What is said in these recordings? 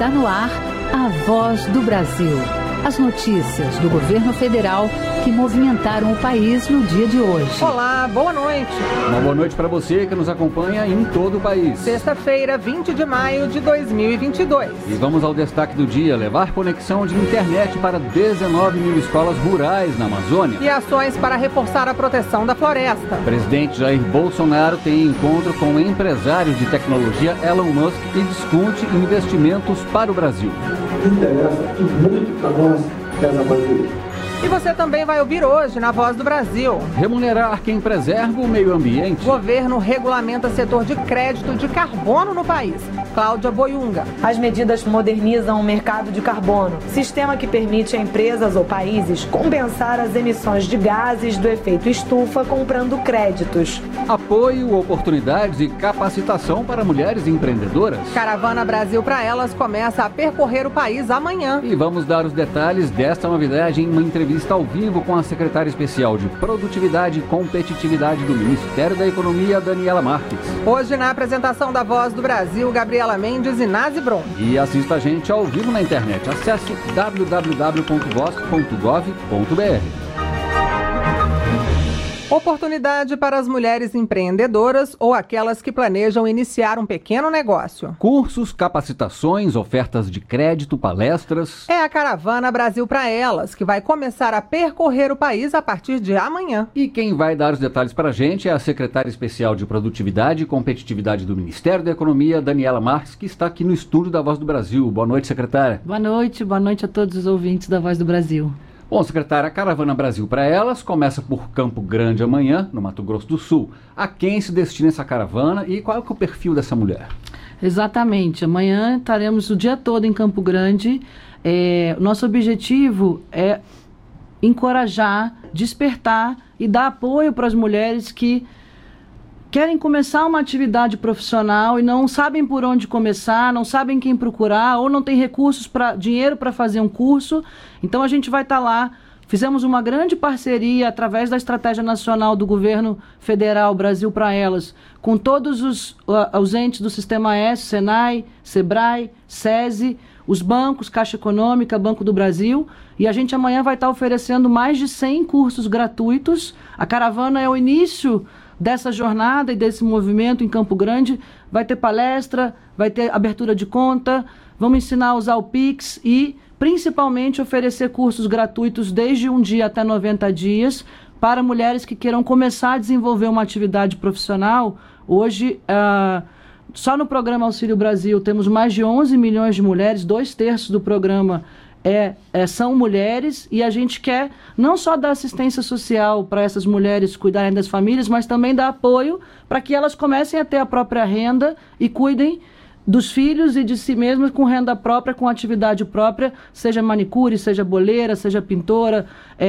Está no ar a Voz do Brasil. As notícias do governo federal que movimentaram o país no dia de hoje. Olá, boa noite. Uma boa noite para você que nos acompanha em todo o país. Sexta-feira, 20 de maio de 2022. E vamos ao destaque do dia: levar conexão de internet para 19 mil escolas rurais na Amazônia. E ações para reforçar a proteção da floresta. O presidente Jair Bolsonaro tem encontro com o empresário de tecnologia Elon Musk e discute investimentos para o Brasil. Interessa e muito para nós essa bandeira. E você também vai ouvir hoje na Voz do Brasil. Remunerar quem preserva o meio ambiente. Governo regulamenta setor de crédito de carbono no país. Cláudia Boiunga. As medidas modernizam o mercado de carbono, sistema que permite a empresas ou países compensar as emissões de gases do efeito estufa comprando créditos. Apoio, oportunidades e capacitação para mulheres empreendedoras. Caravana Brasil para Elas começa a percorrer o país amanhã. E vamos dar os detalhes desta novidade em uma entrevista ao vivo com a secretária especial de Produtividade e Competitividade do Ministério da Economia, Daniela Marques. Hoje, na apresentação da Voz do Brasil, Gabriela Mendes e Nazi Brum. E assista a gente ao vivo na internet. Acesse www.voz.gov.br. Oportunidade para as mulheres empreendedoras ou aquelas que planejam iniciar um pequeno negócio. Cursos, capacitações, ofertas de crédito, palestras. É a Caravana Brasil para Elas, que vai começar a percorrer o país a partir de amanhã. E quem vai dar os detalhes para a gente é a secretária especial de Produtividade e Competitividade do Ministério da Economia, Daniela Marques, que está aqui no estúdio da Voz do Brasil. Boa noite, secretária. Boa noite a todos os ouvintes da Voz do Brasil. Bom, secretária, a Caravana Brasil para Elas começa por Campo Grande amanhã, no Mato Grosso do Sul. A quem se destina essa caravana e qual é o perfil dessa mulher? Exatamente. Amanhã estaremos o dia todo em Campo Grande. Nosso objetivo é encorajar, despertar e dar apoio para as mulheres que querem começar uma atividade profissional e não sabem por onde começar, não sabem quem procurar ou não tem recursos, dinheiro para fazer um curso. Então a gente vai estar lá. Fizemos uma grande parceria através da Estratégia Nacional do Governo Federal Brasil para Elas, com todos os entes do Sistema S, Senai, Sebrae, SESI, os bancos, Caixa Econômica, Banco do Brasil, e a gente amanhã vai estar oferecendo mais de 100 cursos gratuitos. A caravana é o início dessa jornada e desse movimento em Campo Grande. Vai ter palestra, vai ter abertura de conta, vamos ensinar a usar o Pix e principalmente oferecer cursos gratuitos desde 1 dia até 90 dias para mulheres que queiram começar a desenvolver uma atividade profissional. Hoje, só no programa Auxílio Brasil temos mais de 11 milhões de mulheres, 2/3 do programa são mulheres, e a gente quer não só dar assistência social para essas mulheres cuidarem das famílias, mas também dar apoio para que elas comecem a ter a própria renda e cuidem dos filhos e de si mesmas com renda própria, com atividade própria, seja manicure, seja boleira, seja pintora,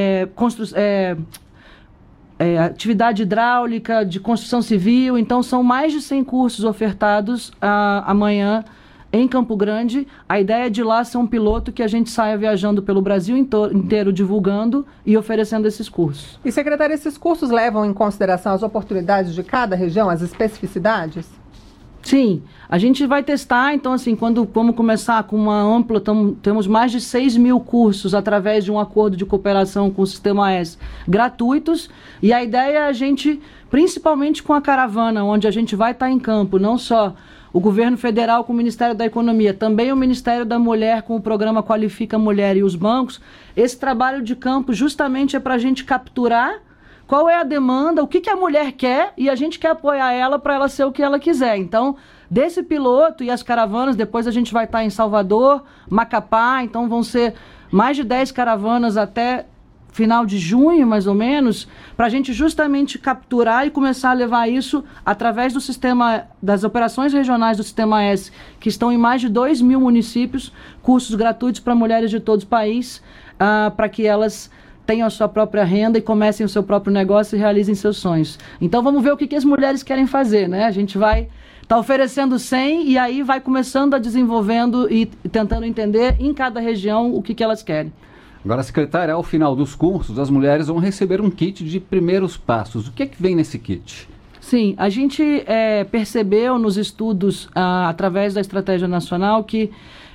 atividade hidráulica, de construção civil. Então são mais de 100 cursos ofertados amanhã em Campo Grande. A ideia de lá ser um piloto que a gente saia viajando pelo Brasil inteiro divulgando e oferecendo esses cursos. E, secretária, esses cursos levam em consideração as oportunidades de cada região, as especificidades? Sim, a gente vai testar. Então, assim, quando vamos começar com uma ampla, temos mais de 6 mil cursos através de um acordo de cooperação com o Sistema S gratuitos, e a ideia é a gente, principalmente com a caravana, onde a gente vai estar em campo, não só o governo federal com o Ministério da Economia, também o Ministério da Mulher com o programa Qualifica Mulher e os bancos. Esse trabalho de campo justamente é para a gente capturar qual é a demanda, o que a mulher quer, e a gente quer apoiar ela para ela ser o que ela quiser. Então, desse piloto e as caravanas, depois a gente vai estar em Salvador, Macapá, então vão ser mais de 10 caravanas até final de junho, mais ou menos, para a gente justamente capturar e começar a levar isso através do sistema, das operações regionais do Sistema S, que estão em mais de 2 mil municípios, cursos gratuitos para mulheres de todo o país, para que elas tenham a sua própria renda e comecem o seu próprio negócio e realizem seus sonhos. Então vamos ver o que as mulheres querem fazer, né? A gente vai estar oferecendo 100 e aí vai começando a desenvolvendo e tentando entender em cada região o que elas querem. Agora, secretária, ao final dos cursos, as mulheres vão receber um kit de primeiros passos. O que é que vem nesse kit? Sim, a gente percebeu nos estudos, através da Estratégia Nacional, que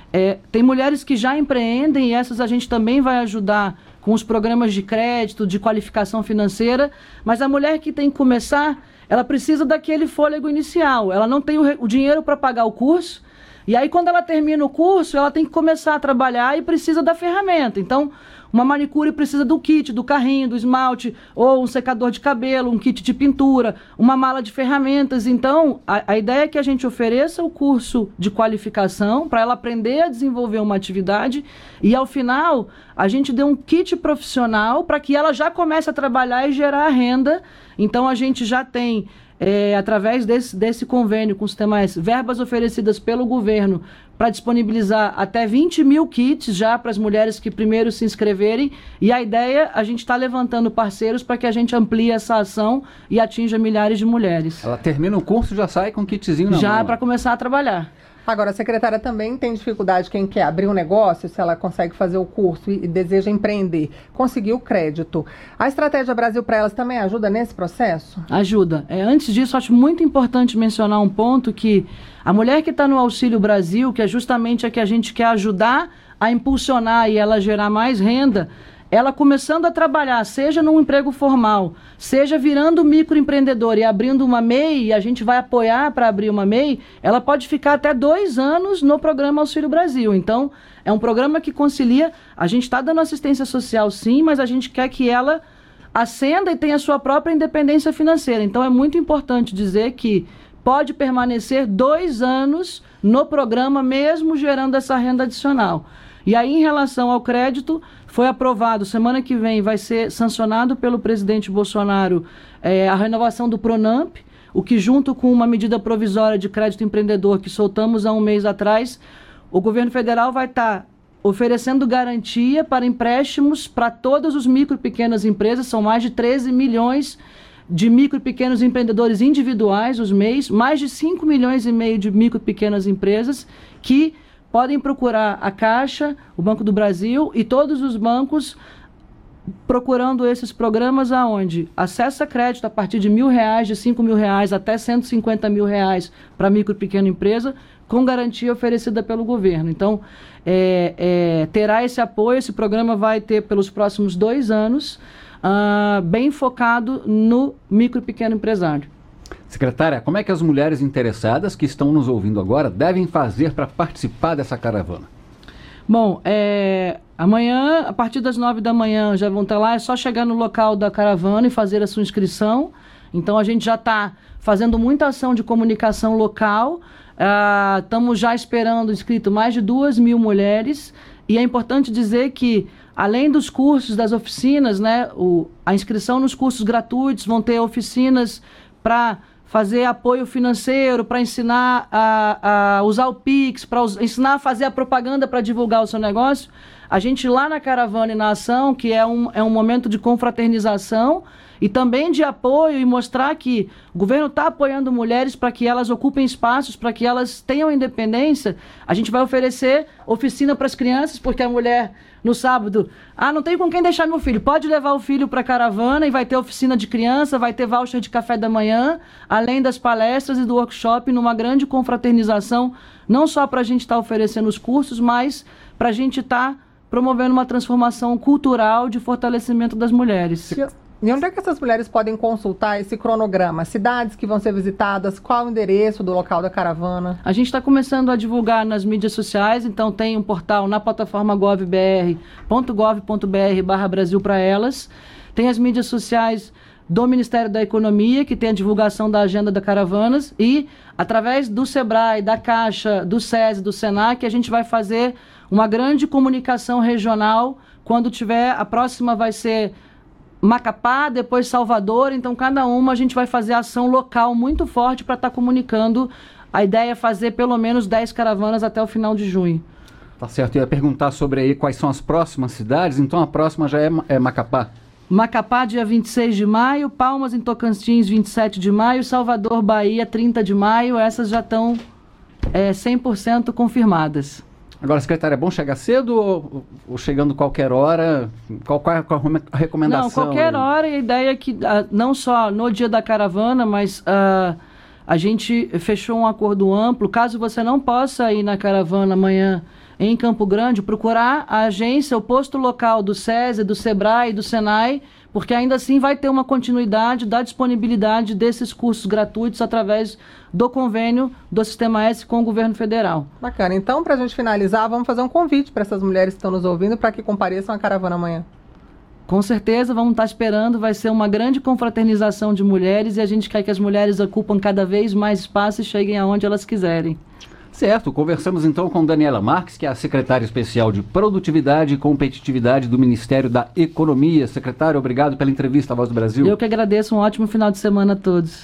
Tem mulheres que já empreendem e essas a gente também vai ajudar com os programas de crédito, de qualificação financeira, mas a mulher que tem que começar, ela precisa daquele fôlego inicial, ela não tem o dinheiro para pagar o curso, e aí quando ela termina o curso, ela tem que começar a trabalhar e precisa da ferramenta. Então, uma manicure precisa do kit, do carrinho, do esmalte, ou um secador de cabelo, um kit de pintura, uma mala de ferramentas. Então, a ideia é que a gente ofereça o curso de qualificação para ela aprender a desenvolver uma atividade e, ao final, a gente dê um kit profissional para que ela já comece a trabalhar e gerar renda. Então, a gente já tem... através desse convênio com o Sistema S, verbas oferecidas pelo governo para disponibilizar até 20 mil kits já para as mulheres que primeiro se inscreverem, e a ideia, a gente está levantando parceiros para que a gente amplie essa ação e atinja milhares de mulheres. Ela termina o curso e já sai com um kitzinho na mão. Já para começar a trabalhar. Agora, a secretária também tem dificuldade, quem quer abrir um negócio, se ela consegue fazer o curso e deseja empreender, conseguir o crédito. A Estratégia Brasil para Elas também ajuda nesse processo? Ajuda. Antes disso, acho muito importante mencionar um ponto que a mulher que está no Auxílio Brasil, que é justamente a que a gente quer ajudar a impulsionar e ela gerar mais renda, ela começando a trabalhar, seja num emprego formal, seja virando microempreendedor e abrindo uma MEI, e a gente vai apoiar para abrir uma MEI, ela pode ficar até 2 anos no programa Auxílio Brasil. Então, é um programa que concilia, a gente está dando assistência social sim, mas a gente quer que ela ascenda e tenha a sua própria independência financeira. Então, é muito importante dizer que pode permanecer 2 anos no programa, mesmo gerando essa renda adicional. E aí, em relação ao crédito, foi aprovado, semana que vem vai ser sancionado pelo presidente Bolsonaro a renovação do Pronamp, o que junto com uma medida provisória de crédito empreendedor que soltamos há um mês atrás, o governo federal vai estar oferecendo garantia para empréstimos para todas os micro e pequenas empresas, são mais de 13 milhões de micro e pequenos empreendedores individuais, os MEIs, mais de 5 milhões e meio de micro e pequenas empresas que podem procurar a Caixa, o Banco do Brasil e todos os bancos procurando esses programas aonde acessa crédito a partir de R$1.000, de R$5.000 até R$150.000 para micro e pequena empresa, com garantia oferecida pelo governo. Então, terá esse apoio, esse programa vai ter pelos próximos 2 anos, bem focado no micro e pequeno empresário. Secretária, como é que as mulheres interessadas que estão nos ouvindo agora devem fazer para participar dessa caravana? Bom, amanhã, a partir das 9 da manhã, já vão estar lá, é só chegar no local da caravana e fazer a sua inscrição. Então, a gente já está fazendo muita ação de comunicação local, estamos já esperando inscrito mais de 2.000 mulheres, e é importante dizer que, além dos cursos, das oficinas, né, a inscrição nos cursos gratuitos, vão ter oficinas para fazer apoio financeiro, para ensinar a usar o Pix, para ensinar a fazer a propaganda para divulgar o seu negócio. A gente lá na caravana e na ação, que é um momento de confraternização e também de apoio e mostrar que o governo está apoiando mulheres para que elas ocupem espaços, para que elas tenham independência. A gente vai oferecer oficina para as crianças, porque a mulher no sábado, não tenho com quem deixar meu filho, pode levar o filho para a caravana e vai ter oficina de criança, vai ter voucher de café da manhã, além das palestras e do workshop, numa grande confraternização, não só para a gente estar oferecendo os cursos, mas para a gente estar promovendo uma transformação cultural de fortalecimento das mulheres. E onde é que essas mulheres podem consultar esse cronograma? Cidades que vão ser visitadas, qual o endereço do local da caravana? A gente está começando a divulgar nas mídias sociais, então tem um portal na plataforma govbr.gov.br/Brasil para Elas. Tem as mídias sociais do Ministério da Economia, que tem a divulgação da agenda da caravanas, e através do Sebrae, da Caixa, do SESI, do Senac, a gente vai fazer uma grande comunicação regional. Quando tiver, a próxima vai ser Macapá, depois Salvador, então cada uma a gente vai fazer ação local muito forte para estar comunicando. A ideia é fazer pelo menos 10 caravanas até o final de junho. Tá certo, eu ia perguntar sobre aí quais são as próximas cidades, então a próxima já é Macapá. Macapá, dia 26 de maio, Palmas em Tocantins, 27 de maio, Salvador, Bahia, 30 de maio, essas já estão 100% confirmadas. Agora, secretária, é bom chegar cedo ou chegando qualquer hora? Qual a recomendação? Não, qualquer hora. E a ideia é que não só no dia da caravana, mas a gente fechou um acordo amplo. Caso você não possa ir na caravana amanhã em Campo Grande, procurar a agência, o posto local do SESI, do SEBRAE, do SENAI, porque ainda assim vai ter uma continuidade da disponibilidade desses cursos gratuitos através do convênio do Sistema S com o governo federal. Bacana. Então, para a gente finalizar, vamos fazer um convite para essas mulheres que estão nos ouvindo para que compareçam à caravana amanhã. Com certeza, vamos estar esperando, vai ser uma grande confraternização de mulheres e a gente quer que as mulheres ocupam cada vez mais espaço e cheguem aonde elas quiserem. Certo, conversamos então com Daniela Marques, que é a secretária especial de Produtividade e Competitividade do Ministério da Economia. Secretária, obrigado pela entrevista à Voz do Brasil. Eu que agradeço, um ótimo final de semana a todos.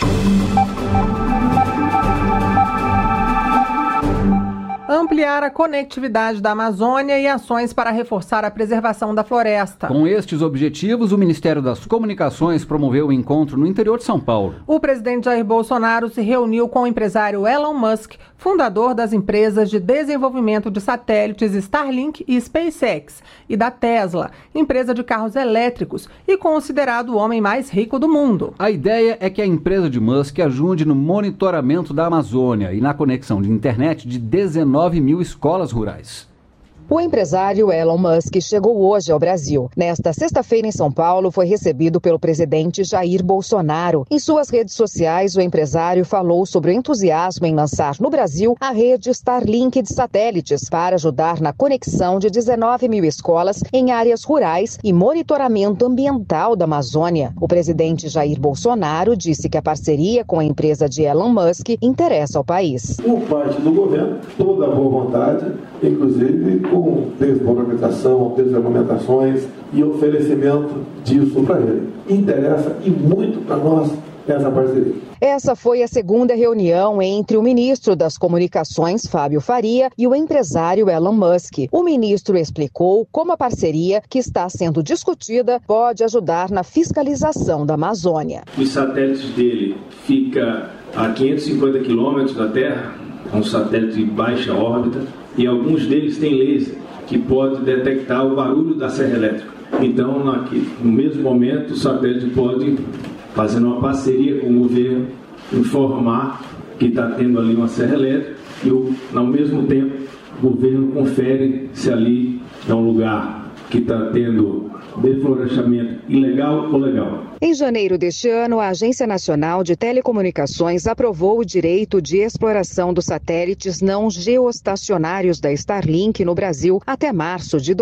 Ampliar a conectividade da Amazônia e ações para reforçar a preservação da floresta. Com estes objetivos, o Ministério das Comunicações promoveu o encontro no interior de São Paulo. O presidente Jair Bolsonaro se reuniu com o empresário Elon Musk, fundador das empresas de desenvolvimento de satélites Starlink e SpaceX, e da Tesla, empresa de carros elétricos e considerado o homem mais rico do mundo. A ideia é que a empresa de Musk ajude no monitoramento da Amazônia e na conexão de internet de 19 mil escolas rurais. O empresário Elon Musk chegou hoje ao Brasil. Nesta sexta-feira em São Paulo, foi recebido pelo presidente Jair Bolsonaro. Em suas redes sociais, o empresário falou sobre o entusiasmo em lançar no Brasil a rede Starlink de satélites para ajudar na conexão de 19 mil escolas em áreas rurais e monitoramento ambiental da Amazônia. O presidente Jair Bolsonaro disse que a parceria com a empresa de Elon Musk interessa ao país. Por parte do governo, toda a boa vontade, inclusive com desburocratização, desregulamentações e oferecimento disso para ele. Interessa e muito para nós essa parceria. Essa foi a segunda reunião entre o ministro das Comunicações, Fábio Faria, e o empresário Elon Musk. O ministro explicou como a parceria, que está sendo discutida, pode ajudar na fiscalização da Amazônia. Os satélites dele ficam a 550 quilômetros da Terra, é um satélite de baixa órbita, e alguns deles têm laser que pode detectar o barulho da serra elétrica. Então, no mesmo momento, o satélite pode, fazendo uma parceria com o governo, informar que está tendo ali uma serra elétrica e, ao mesmo tempo, o governo confere se ali é um lugar que está tendo deflorestamento ilegal ou legal. Em janeiro deste ano, a Agência Nacional de Telecomunicações aprovou o direito de exploração dos satélites não geoestacionários da Starlink no Brasil até março de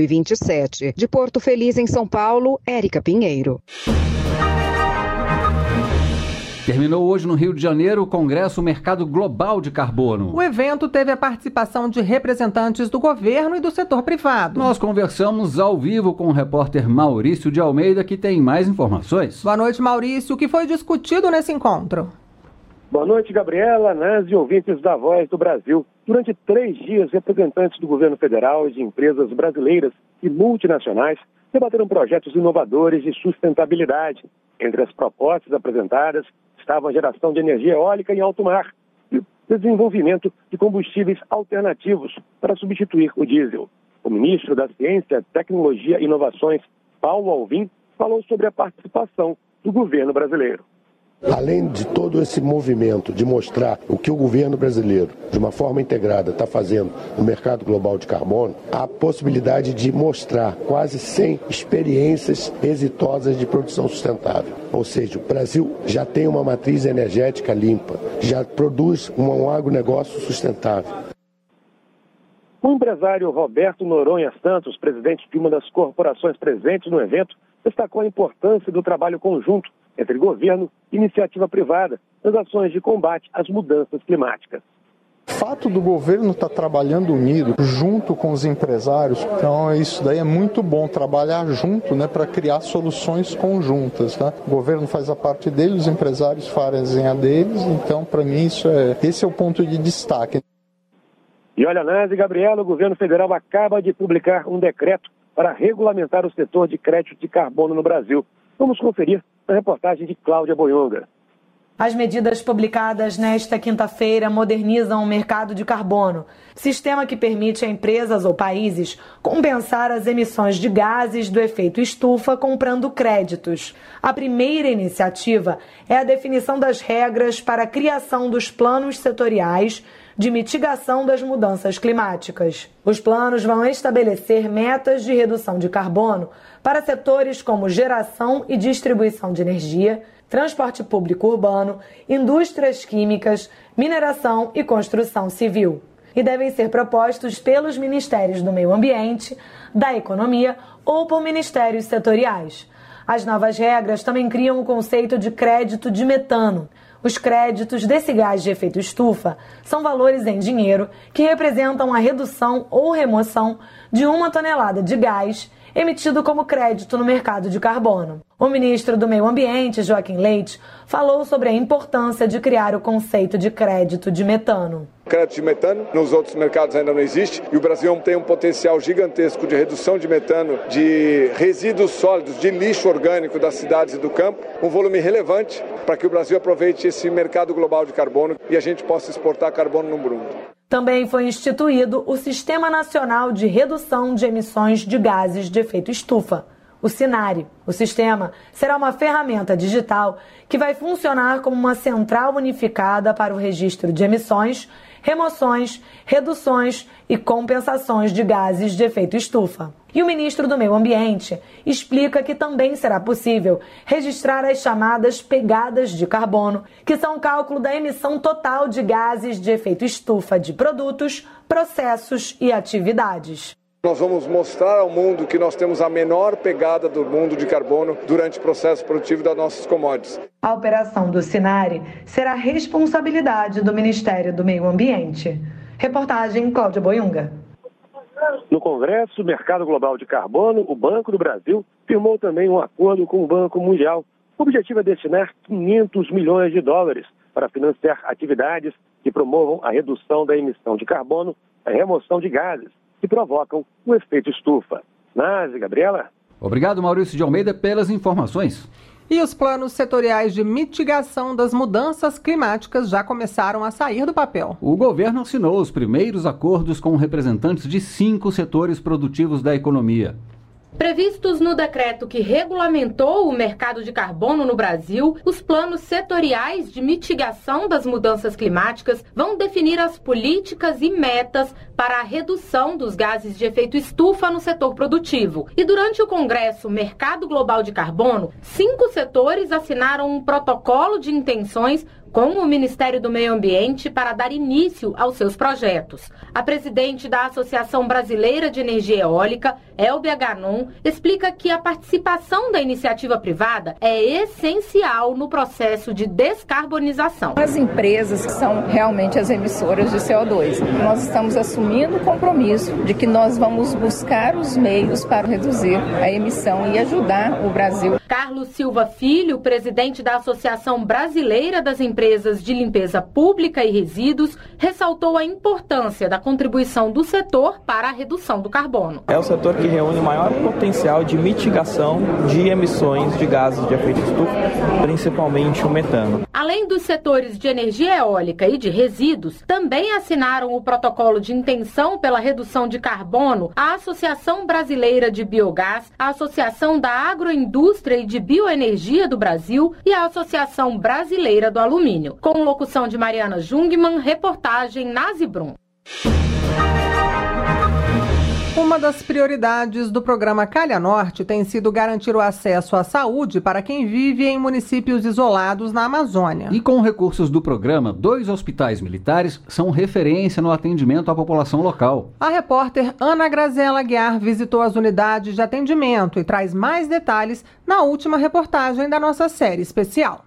2027. De Porto Feliz, em São Paulo, Érica Pinheiro. Terminou hoje no Rio de Janeiro o Congresso Mercado Global de Carbono. O evento teve a participação de representantes do governo e do setor privado. Nós conversamos ao vivo com o repórter Maurício de Almeida, que tem mais informações. Boa noite, Maurício. O que foi discutido nesse encontro? Boa noite, Gabriela, Nancy e ouvintes da Voz do Brasil. Durante 3 dias, representantes do governo federal e de empresas brasileiras e multinacionais debateram projetos inovadores de sustentabilidade. Entre as propostas apresentadas estavam a geração de energia eólica em alto mar e o desenvolvimento de combustíveis alternativos para substituir o diesel. O ministro da Ciência, Tecnologia e Inovações, Paulo Alvim, falou sobre a participação do governo brasileiro. Além de todo esse movimento de mostrar o que o governo brasileiro, de uma forma integrada, está fazendo no mercado global de carbono, há a possibilidade de mostrar quase 100 experiências exitosas de produção sustentável. Ou seja, o Brasil já tem uma matriz energética limpa, já produz um agronegócio sustentável. O empresário Roberto Noronha Santos, presidente de uma das corporações presentes no evento, destacou a importância do trabalho conjunto entre governo e iniciativa privada nas ações de combate às mudanças climáticas. O fato do governo estar trabalhando unido, junto com os empresários, então isso daí é muito bom, trabalhar junto, né, para criar soluções conjuntas. Tá? O governo faz a parte dele, os empresários fazem a deles, então para mim esse é o ponto de destaque. E olha, Nancy e Gabriela, o governo federal acaba de publicar um decreto para regulamentar o setor de crédito de carbono no Brasil. Vamos conferir na reportagem de Cláudia Boyonga. As medidas publicadas nesta quinta-feira modernizam o mercado de carbono, sistema que permite a empresas ou países compensar as emissões de gases do efeito estufa comprando créditos. A primeira iniciativa é a definição das regras para a criação dos planos setoriais de mitigação das mudanças climáticas. Os planos vão estabelecer metas de redução de carbono para setores como geração e distribuição de energia, transporte público urbano, indústrias químicas, mineração e construção civil. E devem ser propostos pelos Ministérios do Meio Ambiente, da Economia ou por ministérios setoriais. As novas regras também criam o conceito de crédito de metano. Os créditos desse gás de efeito estufa são valores em dinheiro que representam a redução ou remoção de 1 tonelada de gás emitido como crédito no mercado de carbono. O ministro do Meio Ambiente, Joaquim Leite, falou sobre a importância de criar o conceito de crédito de metano. O crédito de metano nos outros mercados ainda não existe e o Brasil tem um potencial gigantesco de redução de metano, de resíduos sólidos, de lixo orgânico das cidades e do campo, um volume relevante para que o Brasil aproveite esse mercado global de carbono e a gente possa exportar carbono no mundo. Também foi instituído o Sistema Nacional de Redução de Emissões de Gases de Efeito Estufa, o SINARE. O sistema será uma ferramenta digital que vai funcionar como uma central unificada para o registro de emissões, remoções, reduções e compensações de gases de efeito estufa. E o ministro do Meio Ambiente explica que também será possível registrar as chamadas pegadas de carbono, que são o cálculo da emissão total de gases de efeito estufa de produtos, processos e atividades. Nós vamos mostrar ao mundo que nós temos a menor pegada do mundo de carbono durante o processo produtivo das nossas commodities. A operação do SINARE será responsabilidade do Ministério do Meio Ambiente. Reportagem Cláudia Boiunga. No Congresso Mercado Global de Carbono, o Banco do Brasil firmou também um acordo com o Banco Mundial. O objetivo é destinar 500 milhões de dólares para financiar atividades que promovam a redução da emissão de carbono e a remoção de gases que provocam o efeito estufa. Nazi, Gabriela. Obrigado, Maurício de Almeida, pelas informações. E os planos setoriais de mitigação das mudanças climáticas já começaram a sair do papel. O governo assinou os primeiros acordos com representantes de 5 setores produtivos da economia. Previstos no decreto que regulamentou o mercado de carbono no Brasil, os planos setoriais de mitigação das mudanças climáticas vão definir as políticas e metas para a redução dos gases de efeito estufa no setor produtivo. E durante o Congresso Mercado Global de Carbono, 5 setores assinaram um protocolo de intenções com o Ministério do Meio Ambiente para dar início aos seus projetos. A presidente da Associação Brasileira de Energia Eólica, Elbia Ganon, explica que a participação da iniciativa privada é essencial no processo de descarbonização. As empresas que são realmente as emissoras de CO2, nós estamos assumindo o compromisso de que nós vamos buscar os meios para reduzir a emissão e ajudar o Brasil. Carlos Silva Filho, presidente da Associação Brasileira das Empresas de Limpeza Pública e Resíduos, ressaltou a importância da contribuição do setor para a redução do carbono. É o setor que reúne o maior potencial de mitigação de emissões de gases de efeito estufa, principalmente o metano. Além dos setores de energia eólica e de resíduos, também assinaram o protocolo de intenção pela redução de carbono a Associação Brasileira de Biogás, a Associação da Agroindústria e de Bioenergia do Brasil e a Associação Brasileira do Alumínio. Com locução de Mariana Jungmann, reportagem Nazi Brum. Uma das prioridades do programa Calha Norte tem sido garantir o acesso à saúde para quem vive em municípios isolados na Amazônia. E com recursos do programa, 2 hospitais militares são referência no atendimento à população local. A repórter Ana Graziela Guiar visitou as unidades de atendimento e traz mais detalhes na última reportagem da nossa série especial.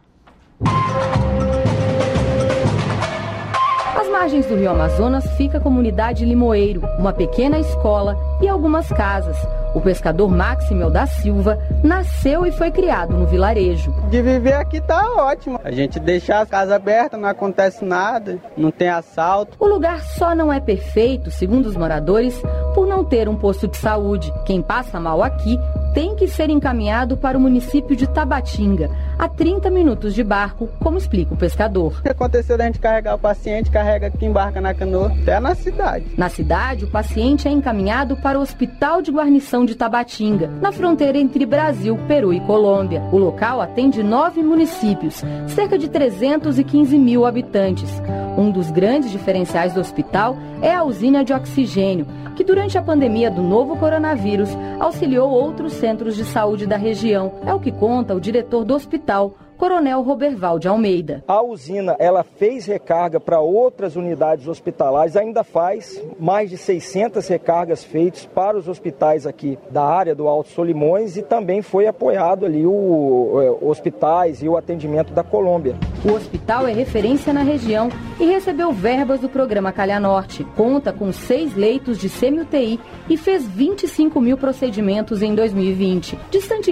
Às margens do Rio Amazonas fica a comunidade Limoeiro, uma pequena escola e algumas casas. O pescador Maximel da Silva nasceu e foi criado no vilarejo. De viver aqui tá ótimo. A gente deixa a casa aberta, não acontece nada, não tem assalto. O lugar só não é perfeito, segundo os moradores, por não ter um posto de saúde. Quem passa mal aqui tem que ser encaminhado para o município de Tabatinga, a 30 minutos de barco, como explica o pescador. O que aconteceu da gente carregar o paciente, carrega aqui, embarca na canoa, até na cidade. Na cidade, o paciente é encaminhado para o Hospital de Guarnição de Tabatinga, na fronteira entre Brasil, Peru e Colômbia. O local atende 9 municípios, cerca de 315 mil habitantes. Um dos grandes diferenciais do hospital é a usina de oxigênio, que durante a pandemia do novo coronavírus auxiliou outros centros de saúde da região. É o que conta o diretor do hospital, Coronel Roberval de Almeida. A usina, ela fez recarga para outras unidades hospitalares, ainda faz mais de 600 recargas feitas para os hospitais aqui da área do Alto Solimões e também foi apoiado ali os hospitais e o atendimento da Colômbia. O hospital é referência na região e recebeu verbas do programa Calha Norte. Conta com 6 leitos de semi-UTI e fez 25 mil procedimentos em 2020. Distante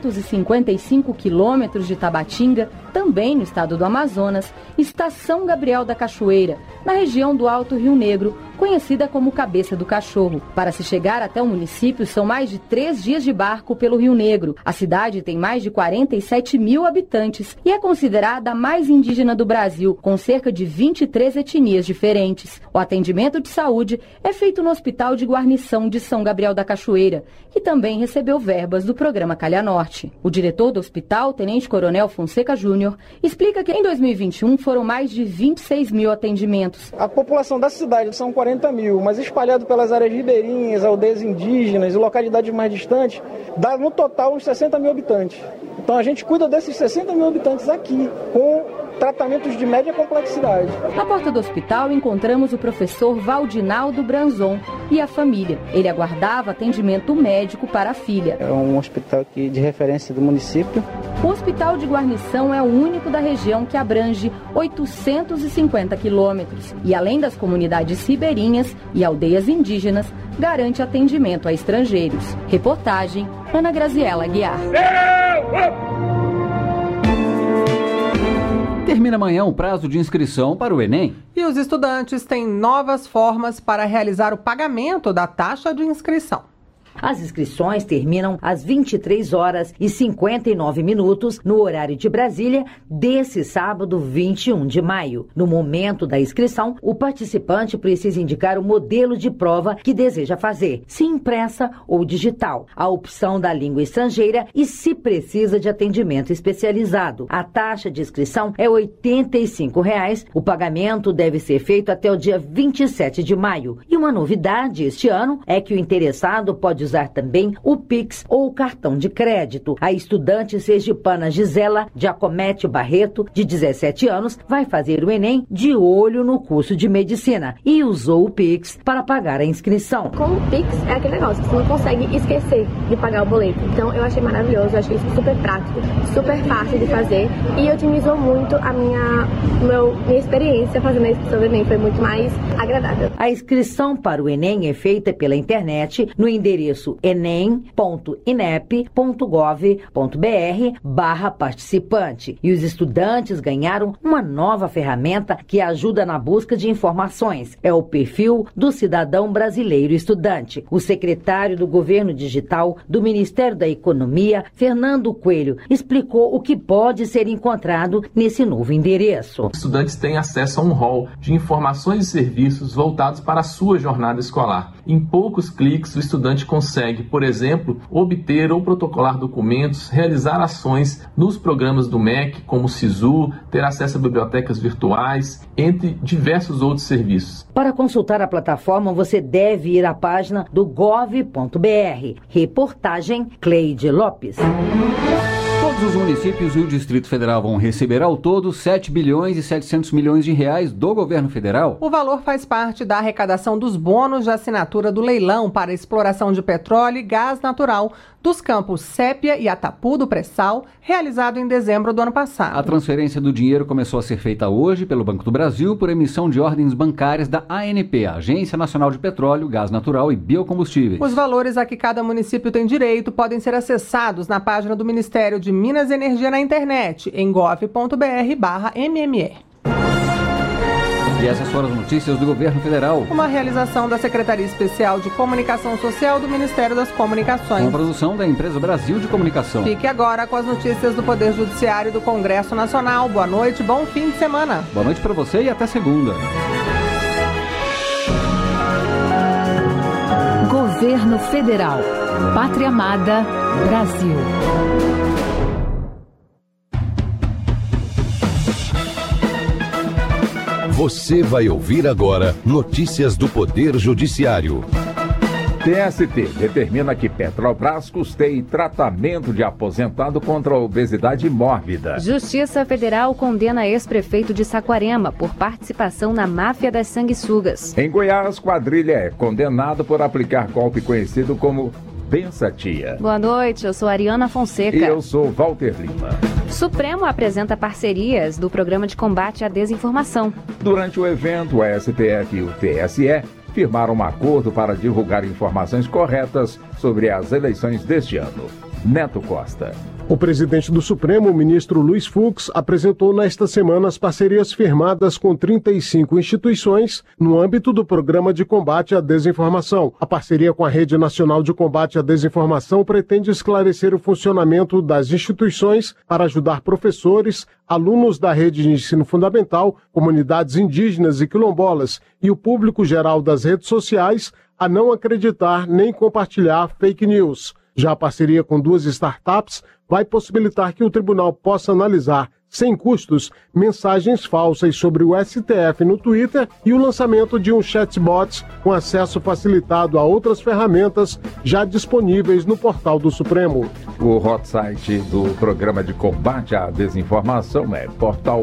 555 quilômetros de Tabatinga, também no estado do Amazonas, está São Gabriel da Cachoeira, na região do Alto Rio Negro, conhecida como Cabeça do Cachorro. Para se chegar até o município, são mais de 3 dias de barco pelo Rio Negro. A cidade tem mais de 47 mil habitantes e é considerada a mais indígena do Brasil, com cerca de 23 etnias diferentes. O atendimento de saúde é feito no Hospital de Guarnição de São Gabriel da Cachoeira, que também recebeu verbas do programa Calha Norte. O diretor do hospital, Tenente Coronel Fonseca Júnior, explica que em 2021 foram mais de 26 mil atendimentos. A população da cidade são 40 mil, mas espalhado pelas áreas ribeirinhas, aldeias indígenas e localidades mais distantes, dá no total uns 60 mil habitantes. Então a gente cuida desses 60 mil habitantes aqui, com tratamentos de média complexidade. Na porta do hospital encontramos o professor Valdinaldo Branzon e a família. Ele aguardava atendimento médico para a filha. É um hospital aqui de referência do município. O Hospital de Guarnição é o único da região que abrange 850 quilômetros e, além das comunidades ribeirinhas e aldeias indígenas, garante atendimento a estrangeiros. Reportagem, Ana Graziela Aguiar. Termina amanhã o prazo de inscrição para o Enem. E os estudantes têm novas formas para realizar o pagamento da taxa de inscrição. As inscrições terminam às 23h59 no horário de Brasília, desse sábado 21 de maio. No momento da inscrição, o participante precisa indicar o modelo de prova que deseja fazer, se impressa ou digital, a opção da língua estrangeira e se precisa de atendimento especializado. A taxa de inscrição é R$ 85. O pagamento deve ser feito até o dia 27 de maio. E uma novidade este ano é que o interessado pode usar também o Pix ou o cartão de crédito. A estudante sergipana Gisela Giacometti Barreto, de 17 anos, vai fazer o Enem de olho no curso de medicina e usou o Pix para pagar a inscrição. Com o Pix é aquele negócio, você não consegue esquecer de pagar o boleto. Então eu achei maravilhoso, eu achei isso super prático, super fácil de fazer e otimizou muito a minha experiência fazendo a inscrição do Enem, foi muito mais agradável. A inscrição para o Enem é feita pela internet no endereço enem.inep.gov.br/participante. E os estudantes ganharam uma nova ferramenta que ajuda na busca de informações. É o perfil do cidadão brasileiro estudante. O secretário do Governo Digital do Ministério da Economia, Fernando Coelho, explicou o que pode ser encontrado nesse novo endereço. Os estudantes têm acesso a um rol de informações e serviços voltados para a sua jornada escolar. Em poucos cliques, o estudante consegue, por exemplo, obter ou protocolar documentos, realizar ações nos programas do MEC, como o SISU, ter acesso a bibliotecas virtuais, entre diversos outros serviços. Para consultar a plataforma, você deve ir à página do gov.br. Reportagem Cleide Lopes. Todos os municípios e o Distrito Federal vão receber ao todo 7 bilhões e 700 milhões de reais do governo federal. O valor faz parte da arrecadação dos bônus de assinatura do leilão para exploração de petróleo e gás natural dos campos Sépia e Atapu do Pré-Sal, realizado em dezembro do ano passado. A transferência do dinheiro começou a ser feita hoje pelo Banco do Brasil por emissão de ordens bancárias da ANP, a Agência Nacional de Petróleo, Gás Natural e Biocombustíveis. Os valores a que cada município tem direito podem ser acessados na página do Ministério de Minas e Energia na internet, em gov.br/MME. E essas foram as notícias do Governo Federal. Uma realização da Secretaria Especial de Comunicação Social do Ministério das Comunicações. Com produção da Empresa Brasil de Comunicação. Fique agora com as notícias do Poder Judiciário e do Congresso Nacional. Boa noite, bom fim de semana. Boa noite para você e até segunda. Governo Federal. Pátria Amada, Brasil. Você vai ouvir agora notícias do Poder Judiciário. TST determina que Petrobras custeie tratamento de aposentado contra a obesidade mórbida. Justiça Federal condena ex-prefeito de Saquarema por participação na máfia das sanguessugas. Em Goiás, quadrilha é condenada por aplicar golpe conhecido como Bença-Tia. Boa noite, eu sou Ariana Fonseca. E eu sou Walter Lima. Supremo apresenta parcerias do Programa de Combate à Desinformação. Durante o evento, o STF e o TSE firmaram um acordo para divulgar informações corretas sobre as eleições deste ano. Neto Costa. O presidente do Supremo, o ministro Luiz Fux, apresentou nesta semana as parcerias firmadas com 35 instituições no âmbito do Programa de Combate à Desinformação. A parceria com a Rede Nacional de Combate à Desinformação pretende esclarecer o funcionamento das instituições para ajudar professores, alunos da rede de ensino fundamental, comunidades indígenas e quilombolas e o público geral das redes sociais a não acreditar nem compartilhar fake news. Já a parceria com 2 startups vai possibilitar que o tribunal possa analisar, sem custos, mensagens falsas sobre o STF no Twitter e o lançamento de um chatbot com acesso facilitado a outras ferramentas já disponíveis no portal do Supremo. O hot site do Programa de Combate à Desinformação é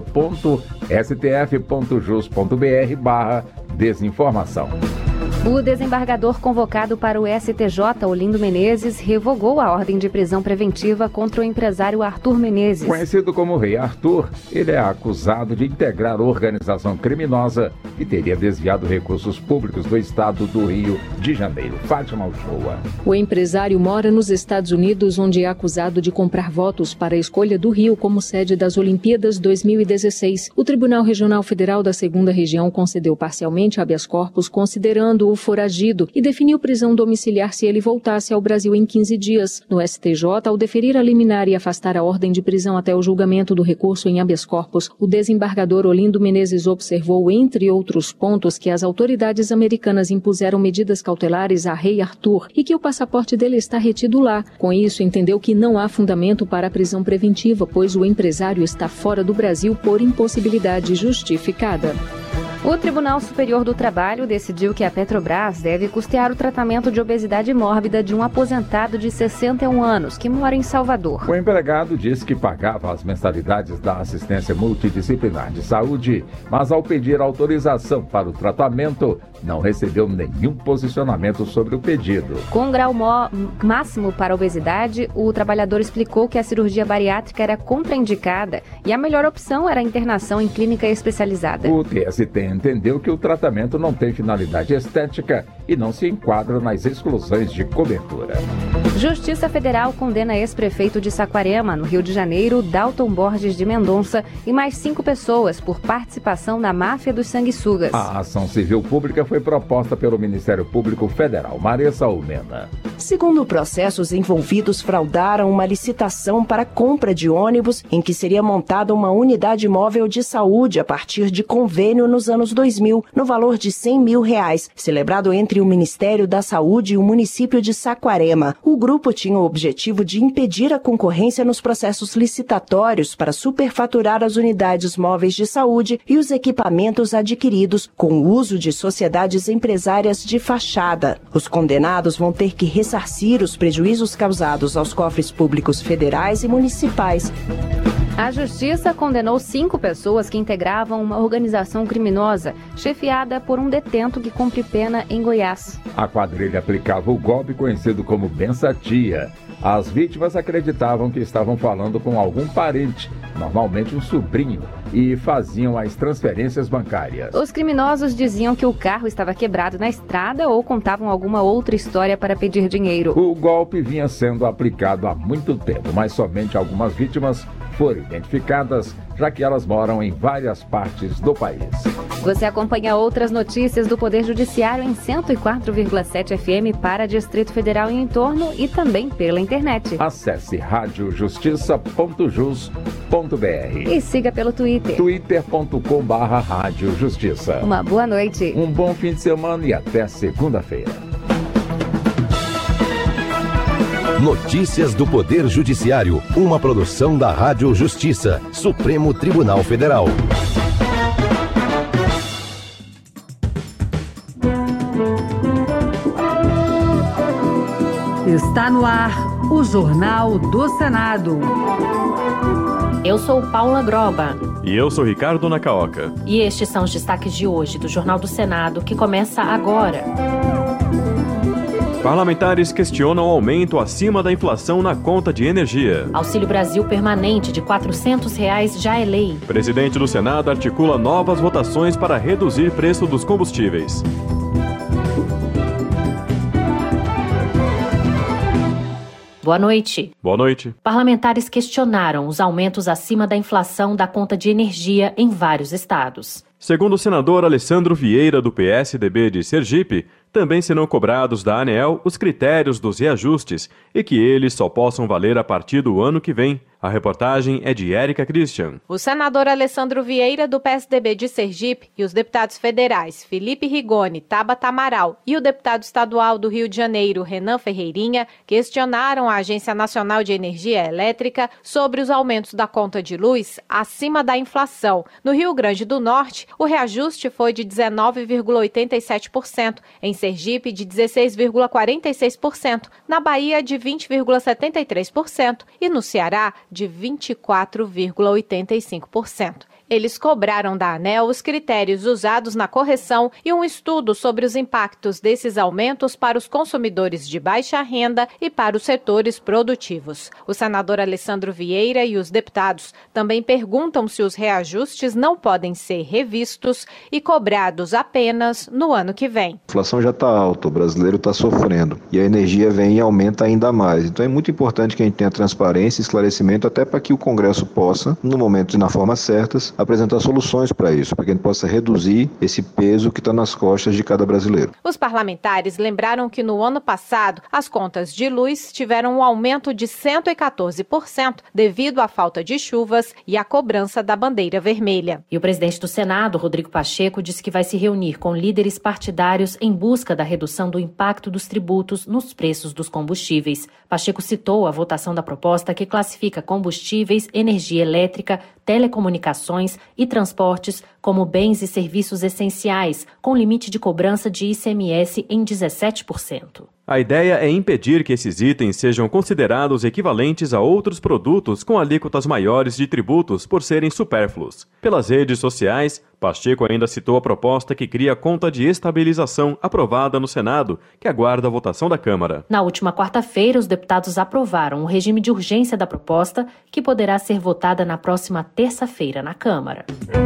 portal.stf.jus.br/desinformação. O desembargador convocado para o STJ, Olindo Menezes, revogou a ordem de prisão preventiva contra o empresário Arthur Menezes. Conhecido como Rei Arthur, ele é acusado de integrar organização criminosa e teria desviado recursos públicos do estado do Rio de Janeiro. Fátima Uchoa. O empresário mora nos Estados Unidos, onde é acusado de comprar votos para a escolha do Rio como sede das Olimpíadas 2016. O Tribunal Regional Federal da 2ª Região concedeu parcialmente habeas corpus, considerando o foragido, e definiu prisão domiciliar se ele voltasse ao Brasil em 15 dias. No STJ, ao deferir a liminar e afastar a ordem de prisão até o julgamento do recurso em habeas corpus, o desembargador Olindo Menezes observou, entre outros pontos, que as autoridades americanas impuseram medidas cautelares a Rei Arthur e que o passaporte dele está retido lá. Com isso, entendeu que não há fundamento para a prisão preventiva, pois o empresário está fora do Brasil por impossibilidade justificada. O Tribunal Superior do Trabalho decidiu que a Petrobras deve custear o tratamento de obesidade mórbida de um aposentado de 61 anos que mora em Salvador. O empregado disse que pagava as mensalidades da assistência multidisciplinar de saúde, mas ao pedir autorização para o tratamento, não recebeu nenhum posicionamento sobre o pedido. Com grau máximo para obesidade, o trabalhador explicou que a cirurgia bariátrica era contraindicada e a melhor opção era a internação em clínica especializada. O TST entendeu que o tratamento não tem finalidade estética e não se enquadra nas exclusões de cobertura. Justiça Federal condena ex-prefeito de Saquarema, no Rio de Janeiro, Dalton Borges de Mendonça, e mais 5 pessoas por participação na máfia dos sanguessugas. A ação civil pública foi proposta pelo Ministério Público Federal. Maressa Almena. Segundo o processo, os envolvidos fraudaram uma licitação para compra de ônibus em que seria montada uma unidade móvel de saúde a partir de convênio nos anos 2000, no valor de R$100 mil, celebrado entre o Ministério da Saúde e o município de Saquarema. O grupo tinha o objetivo de impedir a concorrência nos processos licitatórios para superfaturar as unidades móveis de saúde e os equipamentos adquiridos com o uso de sociedades empresárias de fachada. Os condenados vão ter que ressarcir os prejuízos causados aos cofres públicos federais e municipais. A Justiça condenou 5 pessoas que integravam uma organização criminosa, chefiada por um detento que cumpre pena em Goiás. A quadrilha aplicava o golpe conhecido como Bença-Tia. As vítimas acreditavam que estavam falando com algum parente, normalmente um sobrinho, e faziam as transferências bancárias. Os criminosos diziam que o carro estava quebrado na estrada ou contavam alguma outra história para pedir dinheiro. O golpe vinha sendo aplicado há muito tempo, mas somente algumas vítimas foram identificadas, já que elas moram em várias partes do país. Você acompanha outras notícias do Poder Judiciário em 104,7 FM para Distrito Federal e entorno e também pela internet. Acesse radiojustiça.jus.br e siga pelo Twitter. twitter.com/radiojustiça. Uma boa noite. Um bom fim de semana e até segunda-feira. Notícias do Poder Judiciário, uma produção da Rádio Justiça, Supremo Tribunal Federal. Está no ar o Jornal do Senado. Eu sou Paula Groba. E eu sou Ricardo Nacaoca. E estes são os destaques de hoje do Jornal do Senado, que começa agora. Parlamentares questionam o aumento acima da inflação na conta de energia. Auxílio Brasil permanente de R$ 400 já é lei. Presidente do Senado articula novas votações para reduzir preço dos combustíveis. Boa noite. Boa noite. Parlamentares questionaram os aumentos acima da inflação da conta de energia em vários estados. Segundo o senador Alessandro Vieira, do PSDB de Sergipe, também serão cobrados da ANEEL os critérios dos reajustes e que eles só possam valer a partir do ano que vem. A reportagem é de Érica Christian. O senador Alessandro Vieira, do PSDB de Sergipe, e os deputados federais Felipe Rigoni, Tabata Amaral e o deputado estadual do Rio de Janeiro, Renan Ferreirinha, questionaram a Agência Nacional de Energia Elétrica sobre os aumentos da conta de luz acima da inflação. No Rio Grande do Norte, o reajuste foi de 19,87%, em Sergipe de 16,46%, na Bahia de 20,73% e no Ceará de 24,85%. Eles cobraram da ANEEL os critérios usados na correção e um estudo sobre os impactos desses aumentos para os consumidores de baixa renda e para os setores produtivos. O senador Alessandro Vieira e os deputados também perguntam se os reajustes não podem ser revistos e cobrados apenas no ano que vem. A inflação já está alta, o brasileiro está sofrendo e a energia vem e aumenta ainda mais. Então é muito importante que a gente tenha transparência e esclarecimento até para que o Congresso possa, no momento e na forma certas, apresentar soluções para isso, para que a gente possa reduzir esse peso que está nas costas de cada brasileiro. Os parlamentares lembraram que no ano passado as contas de luz tiveram um aumento de 114% devido à falta de chuvas e à cobrança da bandeira vermelha. E o presidente do Senado, Rodrigo Pacheco, disse que vai se reunir com líderes partidários em busca da redução do impacto dos tributos nos preços dos combustíveis. Pacheco citou a votação da proposta que classifica combustíveis, energia elétrica, telecomunicações e transportes como bens e serviços essenciais, com limite de cobrança de ICMS em 17%. A ideia é impedir que esses itens sejam considerados equivalentes a outros produtos com alíquotas maiores de tributos por serem supérfluos. Pelas redes sociais, Pacheco ainda citou a proposta que cria a conta de estabilização aprovada no Senado, que aguarda a votação da Câmara. Na última quarta-feira, os deputados aprovaram o regime de urgência da proposta, que poderá ser votada na próxima terça-feira na Câmara.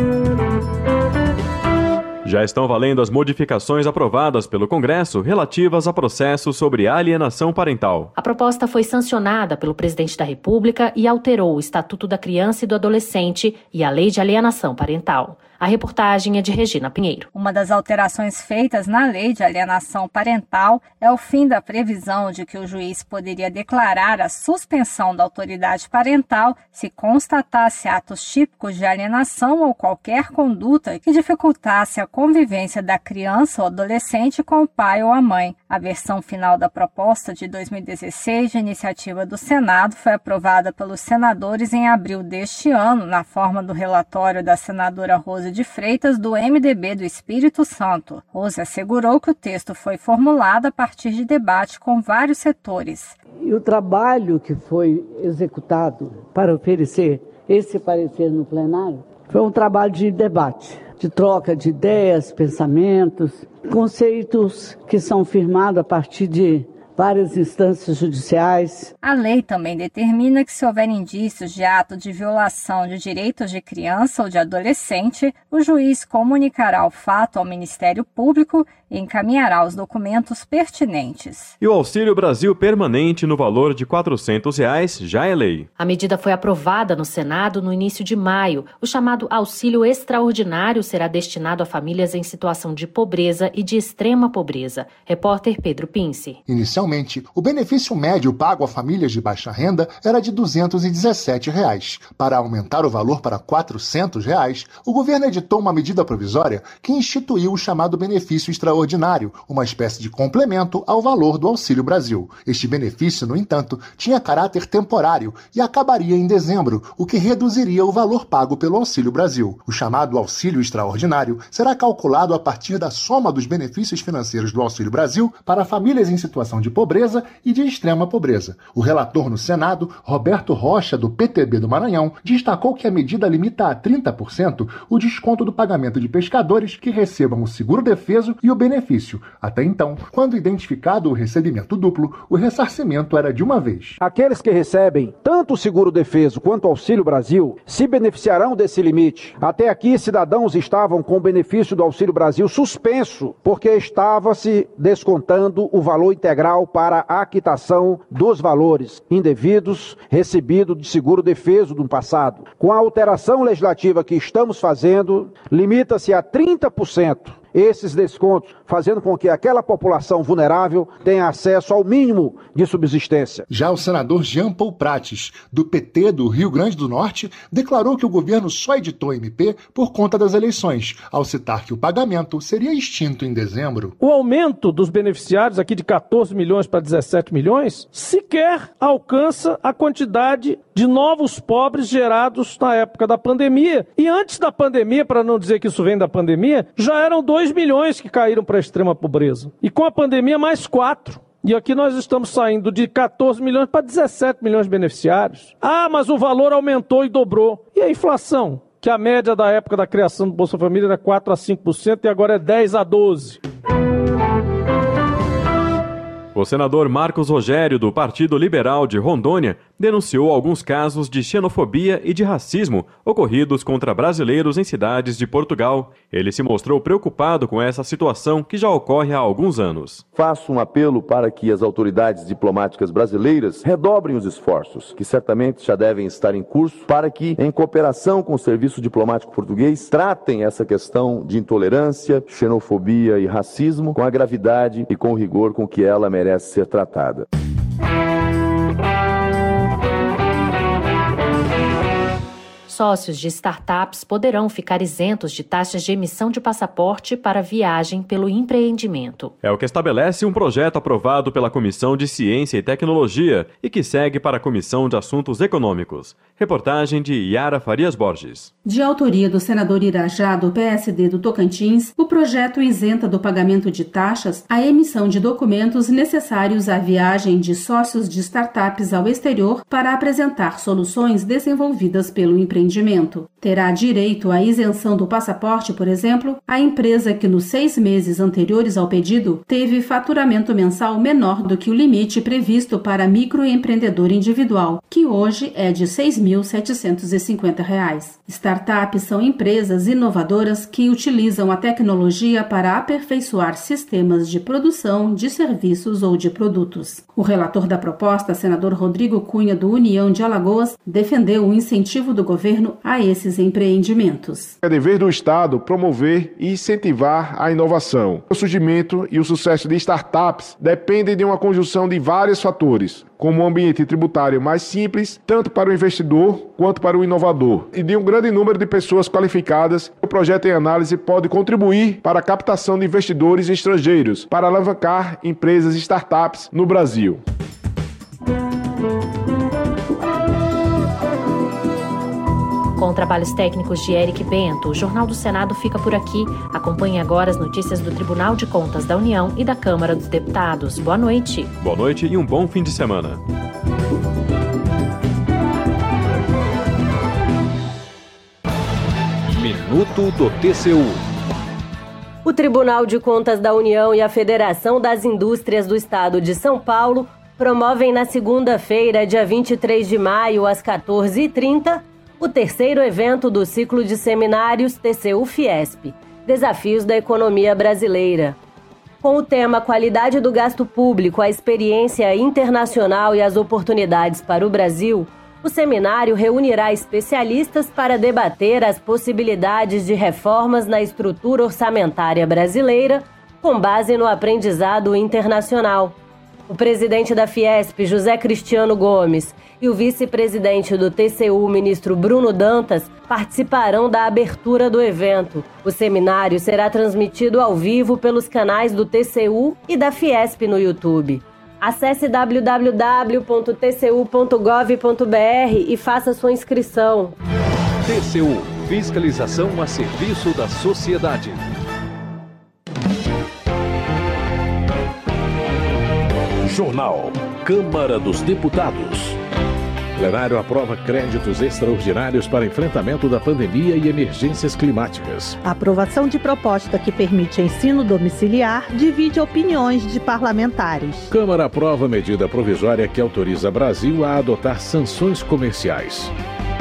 Já estão valendo as modificações aprovadas pelo Congresso relativas a processos sobre alienação parental. A proposta foi sancionada pelo presidente da República e alterou o Estatuto da Criança e do Adolescente e a Lei de Alienação Parental. A reportagem é de Regina Pinheiro. Uma das alterações feitas na Lei de Alienação Parental é o fim da previsão de que o juiz poderia declarar a suspensão da autoridade parental se constatasse atos típicos de alienação ou qualquer conduta que dificultasse a convivência da criança ou adolescente com o pai ou a mãe. A versão final da proposta de 2016, de iniciativa do Senado, foi aprovada pelos senadores em abril deste ano, na forma do relatório da senadora Rose de Freitas, do MDB do Espírito Santo. Rose assegurou que o texto foi formulado a partir de debate com vários setores. E o trabalho que foi executado para oferecer esse parecer no plenário foi um trabalho de debate, de troca de ideias, pensamentos, conceitos que são firmados a partir de várias instâncias judiciais. A lei também determina que, se houver indícios de ato de violação de direitos de criança ou de adolescente, o juiz comunicará o fato ao Ministério Público e encaminhará os documentos pertinentes. E o Auxílio Brasil permanente no valor de R$ 400 já é lei. A medida foi aprovada no Senado no início de maio. O chamado auxílio extraordinário será destinado a famílias em situação de pobreza e de extrema pobreza. Repórter Pedro Pince. Inicialmente, o benefício médio pago a famílias de baixa renda era de R$ 217. Para aumentar o valor para R$ 400, o governo editou uma medida provisória que instituiu o chamado benefício extraordinário, uma espécie de complemento ao valor do Auxílio Brasil. Este benefício, no entanto, tinha caráter temporário e acabaria em dezembro, o que reduziria o valor pago pelo Auxílio Brasil. O chamado Auxílio Extraordinário será calculado a partir da soma dos benefícios financeiros do Auxílio Brasil para famílias em situação de pobreza e de extrema pobreza. O relator no Senado, Roberto Rocha, do PTB do Maranhão, destacou que a medida limita a 30% o desconto do pagamento de pescadores que recebam o seguro-defeso e o benefício. Até então, quando identificado o recebimento duplo, o ressarcimento era de uma vez. Aqueles que recebem tanto o seguro-defeso quanto o Auxílio Brasil se beneficiarão desse limite. Até aqui, cidadãos estavam com o benefício do Auxílio Brasil suspenso, porque estava-se descontando o valor integral para a quitação dos valores indevidos recebidos de seguro-defeso no passado. Com a alteração legislativa que estamos fazendo, limita-se a 30%. Esses descontos, fazendo com que aquela população vulnerável tenha acesso ao mínimo de subsistência. Já o senador Jean Paul Prates, do PT do Rio Grande do Norte, declarou que o governo só editou MP por conta das eleições, ao citar que o pagamento seria extinto em dezembro. O aumento dos beneficiários aqui de 14 milhões para 17 milhões sequer alcança a quantidade de novos pobres gerados na época da pandemia. E antes da pandemia, para não dizer que isso vem da pandemia, já eram 2 milhões que caíram para a extrema pobreza. E com a pandemia, mais 4. E aqui nós estamos saindo de 14 milhões para 17 milhões de beneficiários. Ah, mas o valor aumentou e dobrou. E a inflação? Que a média da época da criação do Bolsa Família era 4 a 5% e agora é 10 a 12%. O senador Marcos Rogério, do Partido Liberal de Rondônia, denunciou alguns casos de xenofobia e de racismo ocorridos contra brasileiros em cidades de Portugal. Ele se mostrou preocupado com essa situação que já ocorre há alguns anos. Faço um apelo para que as autoridades diplomáticas brasileiras redobrem os esforços, que certamente já devem estar em curso, para que, em cooperação com o Serviço Diplomático Português, tratem essa questão de intolerância, xenofobia e racismo com a gravidade e com o rigor com que ela merece ser tratada. Sócios de startups poderão ficar isentos de taxas de emissão de passaporte para viagem pelo empreendimento. É o que estabelece um projeto aprovado pela Comissão de Ciência e Tecnologia e que segue para a Comissão de Assuntos Econômicos. Reportagem de Yara Farias Borges. De autoria do senador Irajá, do PSD do Tocantins, o projeto isenta do pagamento de taxas a emissão de documentos necessários à viagem de sócios de startups ao exterior para apresentar soluções desenvolvidas pelo empreendimento. Terá direito à isenção do passaporte, por exemplo, a empresa que nos 6 meses anteriores ao pedido teve faturamento mensal menor do que o limite previsto para microempreendedor individual, que hoje é de R$ 6.750. Startups são empresas inovadoras que utilizam a tecnologia para aperfeiçoar sistemas de produção de serviços ou de produtos. O relator da proposta, senador Rodrigo Cunha, do União de Alagoas, defendeu o incentivo do governo a esses empreendimentos. É dever do Estado promover e incentivar a inovação. O surgimento e o sucesso de startups dependem de uma conjunção de vários fatores, como um ambiente tributário mais simples, tanto para o investidor quanto para o inovador, e de um grande número de pessoas qualificadas. O projeto em análise pode contribuir para a captação de investidores estrangeiros, para alavancar empresas e startups no Brasil. Com trabalhos técnicos de Eric Bento, o Jornal do Senado fica por aqui. Acompanhe agora as notícias do Tribunal de Contas da União e da Câmara dos Deputados. Boa noite. Boa noite e um bom fim de semana. Minuto do TCU. O Tribunal de Contas da União e a Federação das Indústrias do Estado de São Paulo promovem na segunda-feira, dia 23 de maio, às 14h30, o terceiro evento do ciclo de seminários TCU-Fiesp, Desafios da Economia Brasileira. Com o tema Qualidade do Gasto Público, a experiência internacional e as oportunidades para o Brasil, o seminário reunirá especialistas para debater as possibilidades de reformas na estrutura orçamentária brasileira, com base no aprendizado internacional. O presidente da Fiesp, José Cristiano Gomes, e o vice-presidente do TCU, ministro Bruno Dantas, participarão da abertura do evento. O seminário será transmitido ao vivo pelos canais do TCU e da Fiesp no YouTube. Acesse www.tcu.gov.br e faça sua inscrição. TCU, fiscalização a serviço da sociedade. Jornal Câmara dos Deputados. Plenário aprova créditos extraordinários para enfrentamento da pandemia e emergências climáticas. A aprovação de proposta que permite ensino domiciliar divide opiniões de parlamentares. Câmara aprova medida provisória que autoriza Brasil a adotar sanções comerciais.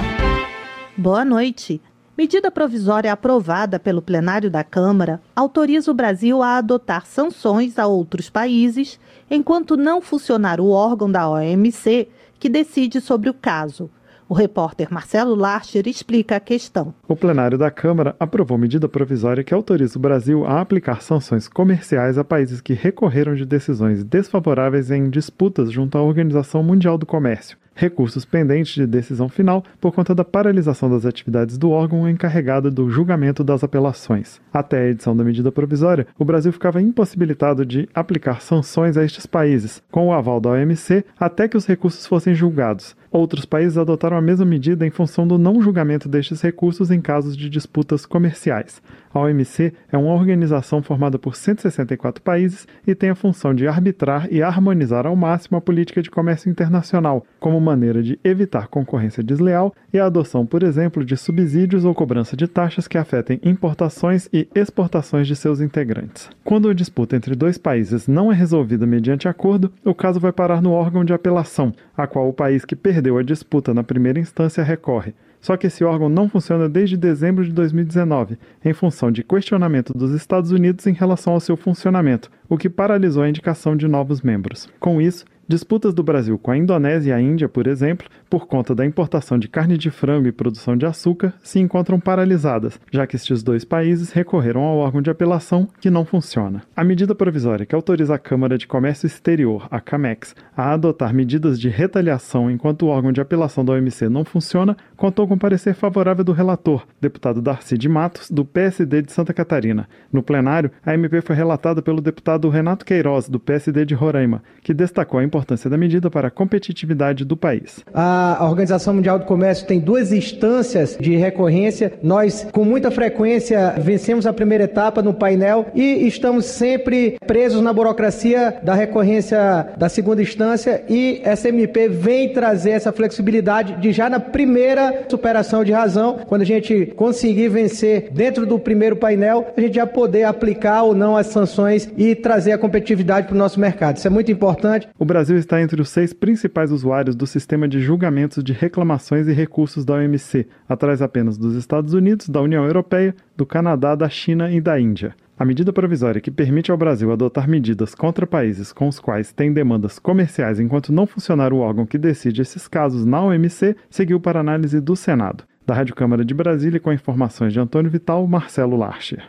Boa noite. Medida provisória aprovada pelo plenário da Câmara autoriza o Brasil a adotar sanções a outros países enquanto não funcionar o órgão da OMC que decide sobre o caso. O repórter Marcelo Larcher explica a questão. O plenário da Câmara aprovou medida provisória que autoriza o Brasil a aplicar sanções comerciais a países que recorreram de decisões desfavoráveis em disputas junto à Organização Mundial do Comércio. Recursos pendentes de decisão final por conta da paralisação das atividades do órgão encarregado do julgamento das apelações. Até a edição da medida provisória, o Brasil ficava impossibilitado de aplicar sanções a estes países, com o aval da OMC, até que os recursos fossem julgados. Outros países adotaram a mesma medida em função do não julgamento destes recursos em casos de disputas comerciais. A OMC é uma organização formada por 164 países e tem a função de arbitrar e harmonizar ao máximo a política de comércio internacional, como maneira de evitar concorrência desleal e a adoção, por exemplo, de subsídios ou cobrança de taxas que afetem importações e exportações de seus integrantes. Quando a disputa entre dois países não é resolvida mediante acordo, o caso vai parar no órgão de apelação, a qual o país que perdeu a disputa na primeira instância recorre. Só que esse órgão não funciona desde dezembro de 2019, em função de questionamento dos Estados Unidos em relação ao seu funcionamento, o que paralisou a indicação de novos membros. Com isso, disputas do Brasil com a Indonésia e a Índia, por exemplo, por conta da importação de carne de frango e produção de açúcar, se encontram paralisadas, já que estes dois países recorreram ao órgão de apelação que não funciona. A medida provisória que autoriza a Câmara de Comércio Exterior, a CAMEX, a adotar medidas de retaliação enquanto o órgão de apelação da OMC não funciona, contou com parecer favorável do relator, deputado Darcy de Matos, do PSD de Santa Catarina. No plenário, a MP foi relatada pelo deputado Renato Queiroz, do PSD de Roraima, que destacou a importância da medida para a competitividade do país. A Organização Mundial do Comércio tem duas instâncias de recorrência. Nós, com muita frequência, vencemos a primeira etapa no painel e estamos sempre presos na burocracia da recorrência da segunda instância, e essa MP vem trazer essa flexibilidade de já na primeira superação de razão, quando a gente conseguir vencer dentro do primeiro painel, a gente já poder aplicar ou não as sanções e trazer a competitividade para o nosso mercado. Isso é muito importante. O Brasil está entre os 6 principais usuários do sistema de julgamentos de reclamações e recursos da OMC, atrás apenas dos Estados Unidos, da União Europeia, do Canadá, da China e da Índia. A medida provisória que permite ao Brasil adotar medidas contra países com os quais tem demandas comerciais enquanto não funcionar o órgão que decide esses casos na OMC seguiu para análise do Senado. Da Rádio Câmara de Brasília, com informações de Antônio Vital, Marcelo Larcher.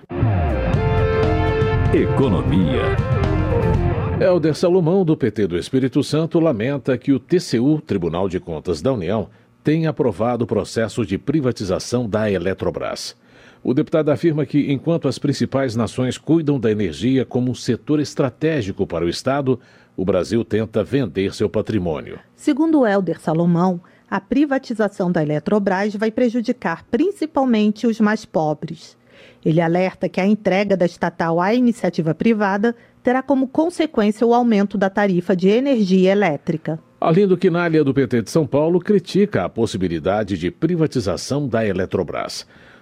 Economia. Helder Salomão, do PT do Espírito Santo, lamenta que o TCU, Tribunal de Contas da União, tenha aprovado o processo de privatização da Eletrobras. O deputado afirma que, enquanto as principais nações cuidam da energia como um setor estratégico para o Estado, o Brasil tenta vender seu patrimônio. Segundo Helder Salomão, a privatização da Eletrobras vai prejudicar principalmente os mais pobres. Ele alerta que a entrega da estatal à iniciativa privada terá como consequência o aumento da tarifa de energia elétrica. Arlindo Quinalha, do PT de São Paulo, critica a possibilidade de privatização da Eletrobras.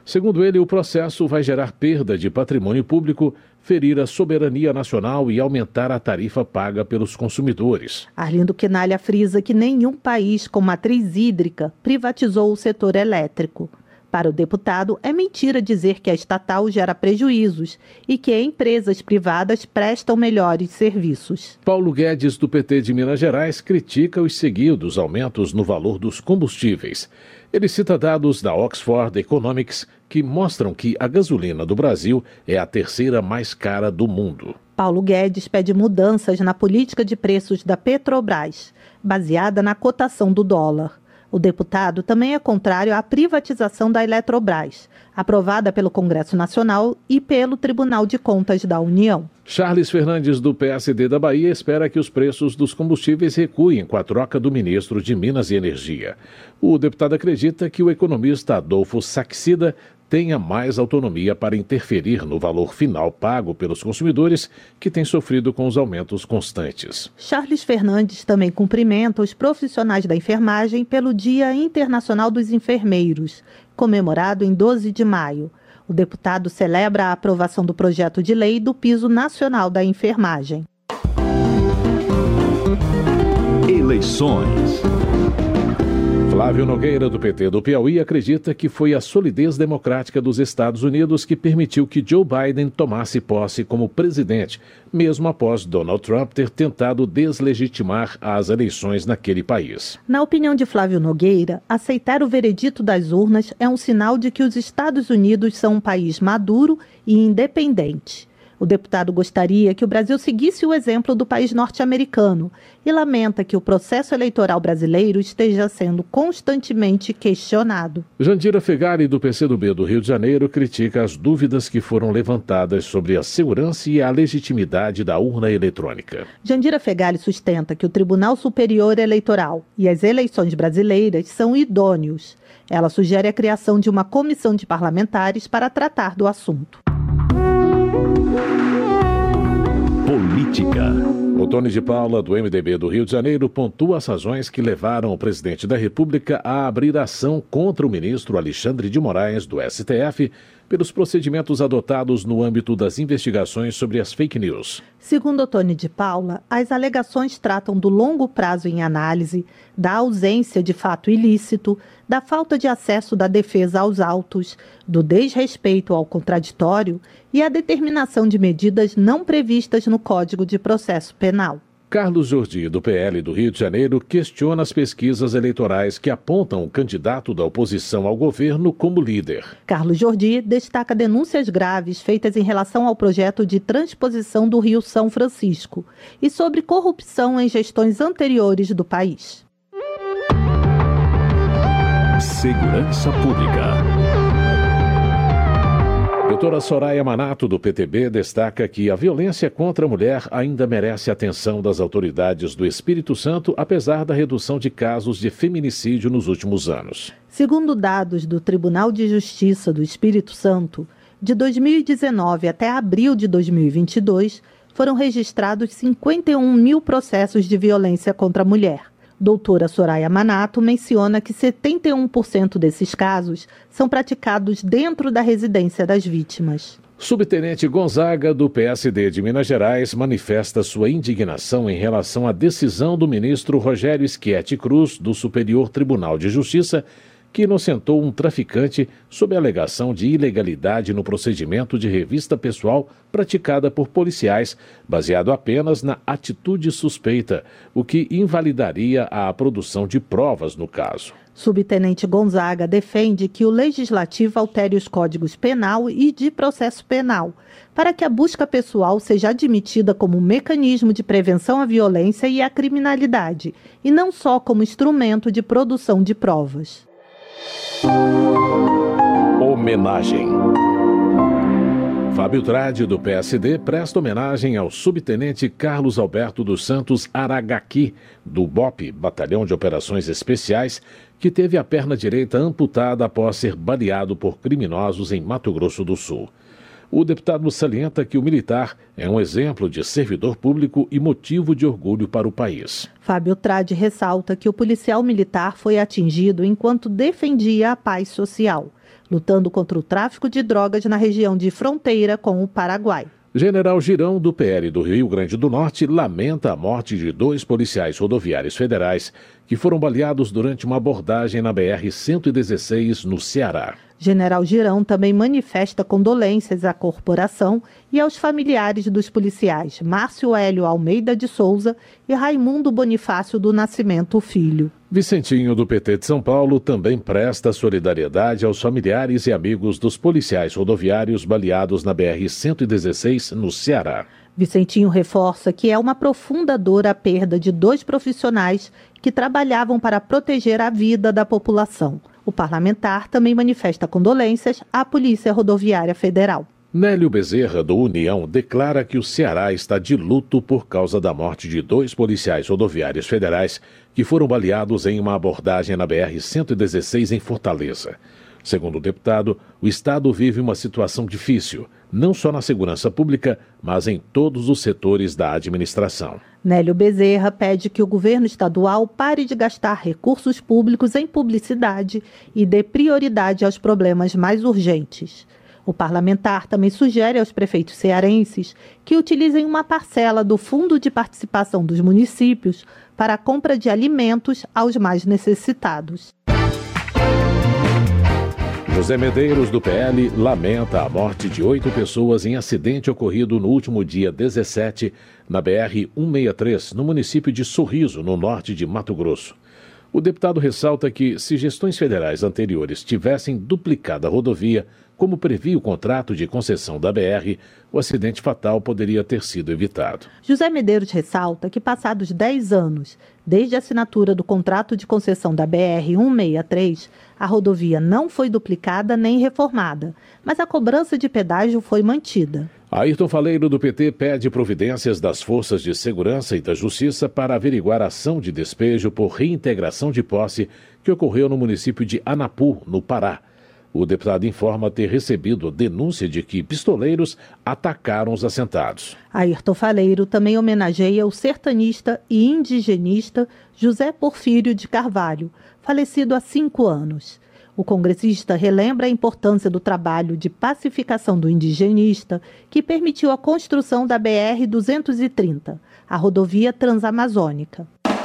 Segundo ele, o processo vai gerar perda de patrimônio público, ferir a soberania nacional e aumentar a tarifa paga pelos consumidores. Arlindo Quinalha frisa que nenhum país com matriz hídrica privatizou o setor elétrico. Para o deputado, é mentira dizer que a estatal gera prejuízos e que empresas privadas prestam melhores serviços. Paulo Guedes, do PT de Minas Gerais, critica os seguidos aumentos no valor dos combustíveis. Ele cita dados da Oxford Economics que mostram que a gasolina do Brasil é a terceira mais cara do mundo. Paulo Guedes pede mudanças na política de preços da Petrobras, baseada na cotação do dólar. O deputado também é contrário à privatização da Eletrobras, aprovada pelo Congresso Nacional e pelo Tribunal de Contas da União. Charles Fernandes, do PSD da Bahia, espera que os preços dos combustíveis recuem com a troca do ministro de Minas e Energia. O deputado acredita que o economista Adolfo Saxida tenha mais autonomia para interferir no valor final pago pelos consumidores, que têm sofrido com os aumentos constantes. Charles Fernandes também cumprimenta os profissionais da enfermagem pelo Dia Internacional dos Enfermeiros, comemorado em 12 de maio. O deputado celebra a aprovação do projeto de lei do Piso Nacional da Enfermagem. Eleições. Flávio Nogueira, do PT do Piauí, acredita que foi a solidez democrática dos Estados Unidos que permitiu que Joe Biden tomasse posse como presidente, mesmo após Donald Trump ter tentado deslegitimar as eleições naquele país. Na opinião de Flávio Nogueira, aceitar o veredito das urnas é um sinal de que os Estados Unidos são um país maduro e independente. O deputado gostaria que o Brasil seguisse o exemplo do país norte-americano e lamenta que o processo eleitoral brasileiro esteja sendo constantemente questionado. Jandira Fegali, do PCdoB do Rio de Janeiro, critica as dúvidas que foram levantadas sobre a segurança e a legitimidade da urna eletrônica. Jandira Fegali sustenta que o Tribunal Superior Eleitoral e as eleições brasileiras são idôneos. Ela sugere a criação de uma comissão de parlamentares para tratar do assunto. Política. O Tony de Paula, do MDB do Rio de Janeiro, pontua as razões que levaram o presidente da República a abrir ação contra o ministro Alexandre de Moraes, do STF, pelos procedimentos adotados no âmbito das investigações sobre as fake news. Segundo Tony de Paula, as alegações tratam do longo prazo em análise, da ausência de fato ilícito, da falta de acesso da defesa aos autos, do desrespeito ao contraditório e a determinação de medidas não previstas no Código de Processo Penal. Carlos Jordi, do PL do Rio de Janeiro, questiona as pesquisas eleitorais que apontam o candidato da oposição ao governo como líder. Carlos Jordi destaca denúncias graves feitas em relação ao projeto de transposição do Rio São Francisco e sobre corrupção em gestões anteriores do país. Segurança Pública. Doutora Soraya Manato, do PTB, destaca que a violência contra a mulher ainda merece atenção das autoridades do Espírito Santo, apesar da redução de casos de feminicídio nos últimos anos. Segundo dados do Tribunal de Justiça do Espírito Santo, de 2019 até abril de 2022, foram registrados 51 mil processos de violência contra a mulher. Doutora Soraya Manato menciona que 71% desses casos são praticados dentro da residência das vítimas. Subtenente Gonzaga, do PSD de Minas Gerais, manifesta sua indignação em relação à decisão do ministro Rogério Schietti Cruz, do Superior Tribunal de Justiça, que inocentou um traficante sob a alegação de ilegalidade no procedimento de revista pessoal praticada por policiais, baseado apenas na atitude suspeita, o que invalidaria a produção de provas no caso. Subtenente Gonzaga defende que o Legislativo altere os códigos penal e de processo penal, para que a busca pessoal seja admitida como um mecanismo de prevenção à violência e à criminalidade, e não só como instrumento de produção de provas. Homenagem. Fábio Trade, do PSD, presta homenagem ao subtenente Carlos Alberto dos Santos Aragaqui, do BOP, Batalhão de Operações Especiais, que teve a perna direita amputada após ser baleado por criminosos em Mato Grosso do Sul. O deputado salienta que o militar é um exemplo de servidor público e motivo de orgulho para o país. Fábio Trade ressalta que o policial militar foi atingido enquanto defendia a paz social. lutando contra o tráfico de drogas na região de fronteira com o Paraguai. General Girão, do PL do Rio Grande do Norte, lamenta a morte de 2 policiais rodoviários federais que foram baleados durante uma abordagem na BR-116, no Ceará. General Girão também manifesta condolências à corporação e aos familiares dos policiais Márcio Hélio Almeida de Souza e Raimundo Bonifácio do Nascimento Filho. Vicentinho, do PT de São Paulo, também presta solidariedade aos familiares e amigos dos policiais rodoviários baleados na BR-116, no Ceará. Vicentinho reforça que é uma profunda dor a perda de 2 profissionais que trabalhavam para proteger a vida da população. O parlamentar também manifesta condolências à Polícia Rodoviária Federal. Nélio Bezerra, do União, declara que o Ceará está de luto por causa da morte de 2 policiais rodoviários federais que foram baleados em uma abordagem na BR-116 em Fortaleza. Segundo o deputado, o Estado vive uma situação difícil, não só na segurança pública, mas em todos os setores da administração. Nélio Bezerra pede que o governo estadual pare de gastar recursos públicos em publicidade e dê prioridade aos problemas mais urgentes. O parlamentar também sugere aos prefeitos cearenses que utilizem uma parcela do Fundo de Participação dos Municípios para a compra de alimentos aos mais necessitados. José Medeiros, do PL, lamenta a morte de 8 pessoas em acidente ocorrido no último dia 17, na BR-163, no município de Sorriso, no norte de Mato Grosso. O deputado ressalta que, se gestões federais anteriores tivessem duplicado a rodovia, como previa o contrato de concessão da BR, o acidente fatal poderia ter sido evitado. José Medeiros ressalta que, passados 10 anos, desde a assinatura do contrato de concessão da BR-163, a rodovia não foi duplicada nem reformada, mas a cobrança de pedágio foi mantida. Ayrton Faleiro, do PT, pede providências das forças de segurança e da justiça para averiguar a ação de despejo por reintegração de posse que ocorreu no município de Anapu, no Pará. O deputado informa ter recebido denúncia de que pistoleiros atacaram os assentados. Ayrton Faleiro também homenageia o sertanista e indigenista José Porfírio de Carvalho, falecido há 5 anos. O congressista relembra a importância do trabalho de pacificação do indigenista que permitiu a construção da BR-230, a rodovia transamazônica.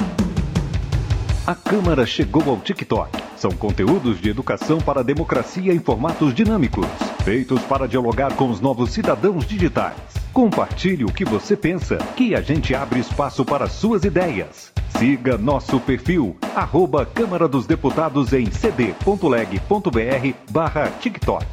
A Câmara chegou ao TikTok. São conteúdos de educação para a democracia em formatos dinâmicos, feitos para dialogar com os novos cidadãos digitais. Compartilhe o que você pensa, que a gente abre espaço para suas ideias. Siga nosso perfil, @Câmara dos Deputados em cd.leg.br/TikTok.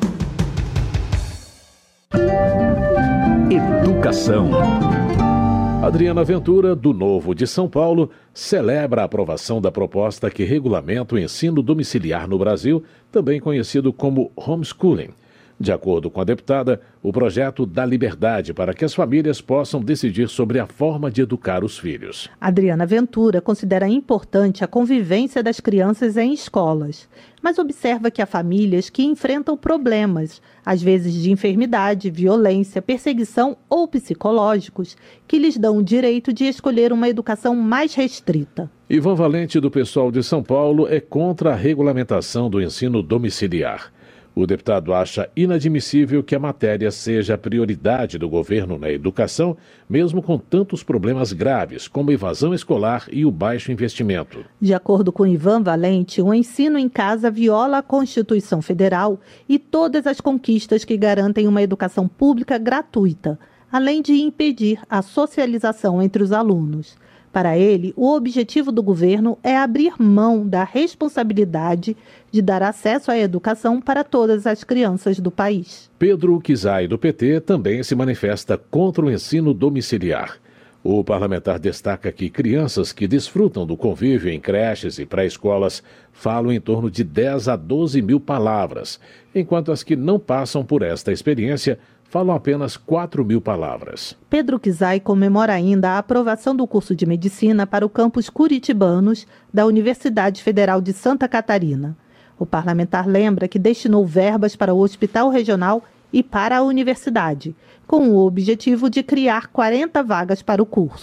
Educação. Adriana Ventura, do Novo de São Paulo, celebra a aprovação da proposta que regulamenta o ensino domiciliar no Brasil, também conhecido como homeschooling. De acordo com a deputada, o projeto dá liberdade para que as famílias possam decidir sobre a forma de educar os filhos. Adriana Ventura considera importante a convivência das crianças em escolas, mas observa que há famílias que enfrentam problemas, às vezes de enfermidade, violência, perseguição ou psicológicos, que lhes dão o direito de escolher uma educação mais restrita. Ivan Valente, do PSOL de São Paulo, é contra a regulamentação do ensino domiciliar. O deputado acha inadmissível que a matéria seja a prioridade do governo na educação, mesmo com tantos problemas graves, como evasão escolar e o baixo investimento. De acordo com Ivan Valente, o ensino em casa viola a Constituição Federal e todas as conquistas que garantem uma educação pública gratuita, além de impedir a socialização entre os alunos. Para ele, o objetivo do governo é abrir mão da responsabilidade de dar acesso à educação para todas as crianças do país. Pedro Kizai, do PT, também se manifesta contra o ensino domiciliar. O parlamentar destaca que crianças que desfrutam do convívio em creches e pré-escolas falam em torno de 10 a 12 mil palavras, enquanto as que não passam por esta experiência falam apenas 4 mil palavras. Pedro Kizai comemora ainda a aprovação do curso de medicina para o campus Curitibanos da Universidade Federal de Santa Catarina. O parlamentar lembra que destinou verbas para o Hospital Regional e para a universidade, com o objetivo de criar 40 vagas para o curso.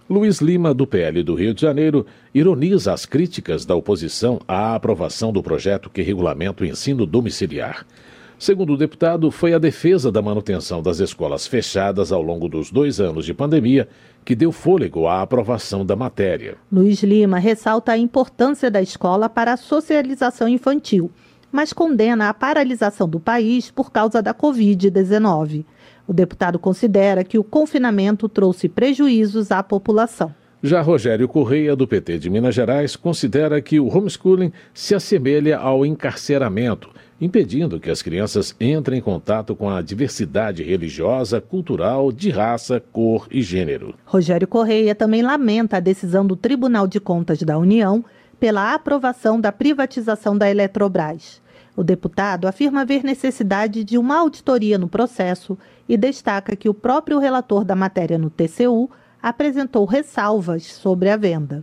Luiz Lima, do PL do Rio de Janeiro, ironiza as críticas da oposição à aprovação do projeto que regulamenta o ensino domiciliar. Segundo o deputado, foi a defesa da manutenção das escolas fechadas ao longo dos 2 anos de pandemia que deu fôlego à aprovação da matéria. Luiz Lima ressalta a importância da escola para a socialização infantil, mas condena a paralisação do país por causa da Covid-19. O deputado considera que o confinamento trouxe prejuízos à população. Já Rogério Correia, do PT de Minas Gerais, considera que o homeschooling se assemelha ao encarceramento, impedindo que as crianças entrem em contato com a diversidade religiosa, cultural, de raça, cor e gênero. Rogério Correia também lamenta a decisão do Tribunal de Contas da União pela aprovação da privatização da Eletrobras. O deputado afirma haver necessidade de uma auditoria no processo e destaca que o próprio relator da matéria no TCU apresentou ressalvas sobre a venda.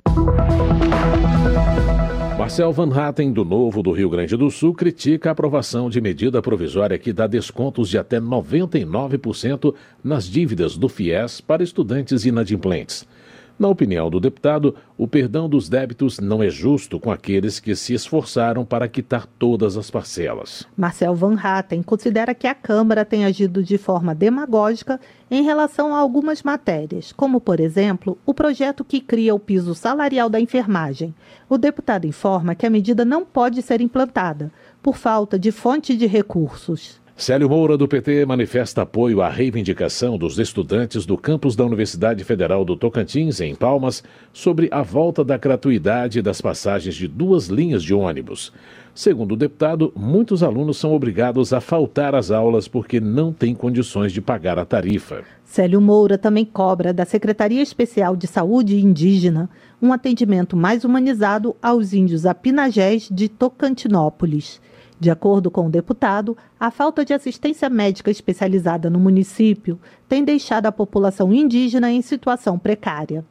Marcel Van Hatten, do Novo do Rio Grande do Sul, critica a aprovação de medida provisória que dá descontos de até 99% nas dívidas do FIES para estudantes inadimplentes. Na opinião do deputado, o perdão dos débitos não é justo com aqueles que se esforçaram para quitar todas as parcelas. Marcel Van Hatten considera que a Câmara tem agido de forma demagógica em relação a algumas matérias, como, por exemplo, o projeto que cria o piso salarial da enfermagem. O deputado informa que a medida não pode ser implantada por falta de fonte de recursos. Célio Moura, do PT, manifesta apoio à reivindicação dos estudantes do campus da Universidade Federal do Tocantins, em Palmas, sobre a volta da gratuidade das passagens de 2 linhas de ônibus. Segundo o deputado, muitos alunos são obrigados a faltar às aulas porque não têm condições de pagar a tarifa. Célio Moura também cobra da Secretaria Especial de Saúde Indígena um atendimento mais humanizado aos índios apinagés de Tocantinópolis. De acordo com o deputado, a falta de assistência médica especializada no município tem deixado a população indígena em situação precária.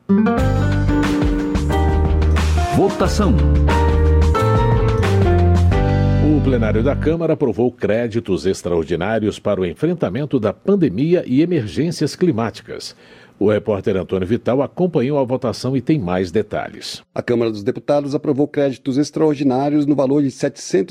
Votação. O plenário da Câmara aprovou créditos extraordinários para o enfrentamento da pandemia e emergências climáticas. O repórter Antônio Vital acompanhou a votação e tem mais detalhes. A Câmara dos Deputados aprovou créditos extraordinários no valor de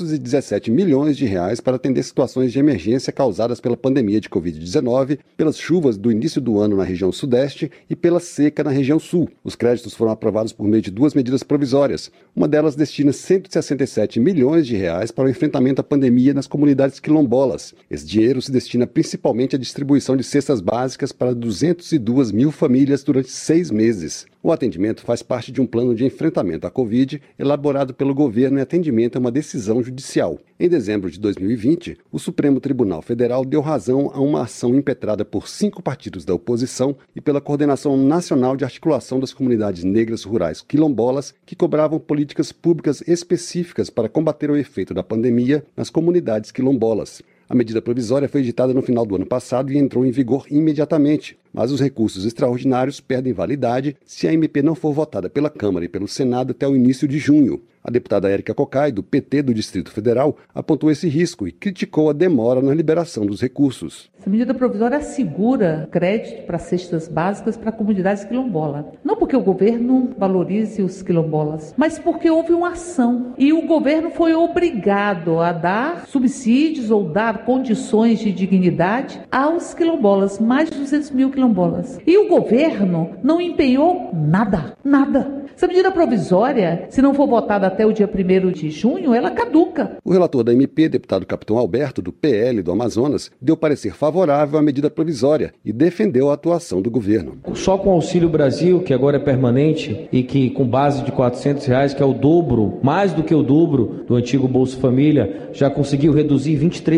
717 milhões de reais para atender situações de emergência causadas pela pandemia de Covid-19, pelas chuvas do início do ano na região sudeste e pela seca na região sul. Os créditos foram aprovados por meio de 2 medidas provisórias. Uma delas destina 167 milhões de reais para o enfrentamento à pandemia nas comunidades quilombolas. Esse dinheiro se destina principalmente à distribuição de cestas básicas para 202 mil famílias durante 6 meses. O atendimento faz parte de um plano de enfrentamento à Covid elaborado pelo governo em atendimento a uma decisão judicial. Em dezembro de 2020, o Supremo Tribunal Federal deu razão a uma ação impetrada por 5 partidos da oposição e pela Coordenação Nacional de Articulação das Comunidades Negras Rurais Quilombolas, que cobravam políticas públicas específicas para combater o efeito da pandemia nas comunidades quilombolas. A medida provisória foi editada no final do ano passado e entrou em vigor imediatamente, mas os recursos extraordinários perdem validade se a MP não for votada pela Câmara e pelo Senado até o início de junho. A deputada Érica Cocai, do PT do Distrito Federal, apontou esse risco e criticou a demora na liberação dos recursos. Essa medida provisória assegura crédito para cestas básicas para comunidades quilombolas. Não porque o governo valorize os quilombolas, mas porque houve uma ação e o governo foi obrigado a dar subsídios ou dar condições de dignidade aos quilombolas, mais de 200 mil quilombolas. E o governo não empenhou nada. Essa medida provisória, se não for votada até o dia 1º de junho, ela caduca. O relator da MP, deputado Capitão Alberto, do PL do Amazonas, deu parecer favorável à medida provisória e defendeu a atuação do governo. Só com o Auxílio Brasil, que agora é permanente e que com base de R$400, que é o dobro, mais do que o dobro do antigo Bolsa Família, já conseguiu reduzir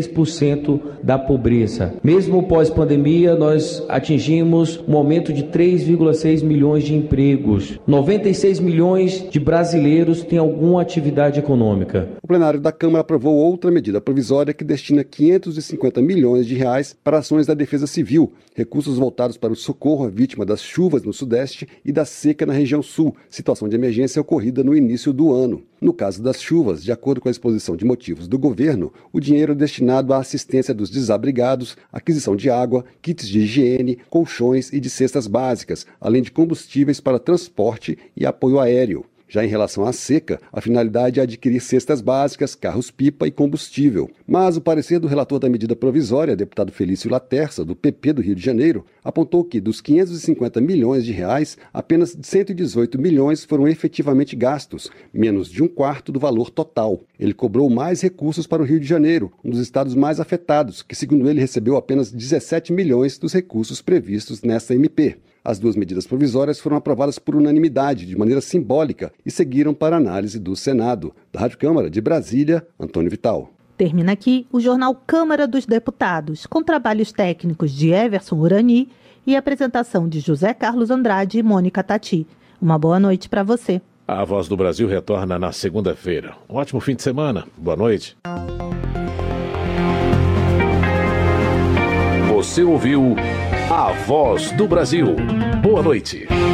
23% da pobreza. Mesmo pós-pandemia, nós atingimos um aumento de 3,6 milhões de empregos. 96 milhões de brasileiros têm alguma atividade econômica. O plenário da Câmara aprovou outra medida provisória que destina 550 milhões de reais para ações da Defesa Civil, recursos voltados para o socorro à vítima das chuvas no Sudeste e da seca na região Sul, situação de emergência ocorrida no início do ano. No caso das chuvas, de acordo com a exposição de motivos do governo, o dinheiro é destinado à assistência dos desabrigados, aquisição de água, kits de higiene, colchões e de cestas básicas, além de combustíveis para transporte e apoio aéreo. Já em relação à seca, a finalidade é adquirir cestas básicas, carros-pipa e combustível. Mas o parecer do relator da medida provisória, deputado Felício Laterça, do PP do Rio de Janeiro, apontou que dos 550 milhões de reais, apenas 118 milhões foram efetivamente gastos, menos de um quarto do valor total. Ele cobrou mais recursos para o Rio de Janeiro, um dos estados mais afetados, que segundo ele recebeu apenas 17 milhões dos recursos previstos nessa MP. As duas medidas provisórias foram aprovadas por unanimidade, de maneira simbólica, e seguiram para análise do Senado. Da Rádio Câmara de Brasília, Antônio Vital. Termina aqui o jornal Câmara dos Deputados, com trabalhos técnicos de Everson Urani e apresentação de José Carlos Andrade e Mônica Tati. Uma boa noite para você. A Voz do Brasil retorna na segunda-feira. Um ótimo fim de semana. Boa noite. Você ouviu A Voz do Brasil. Boa noite.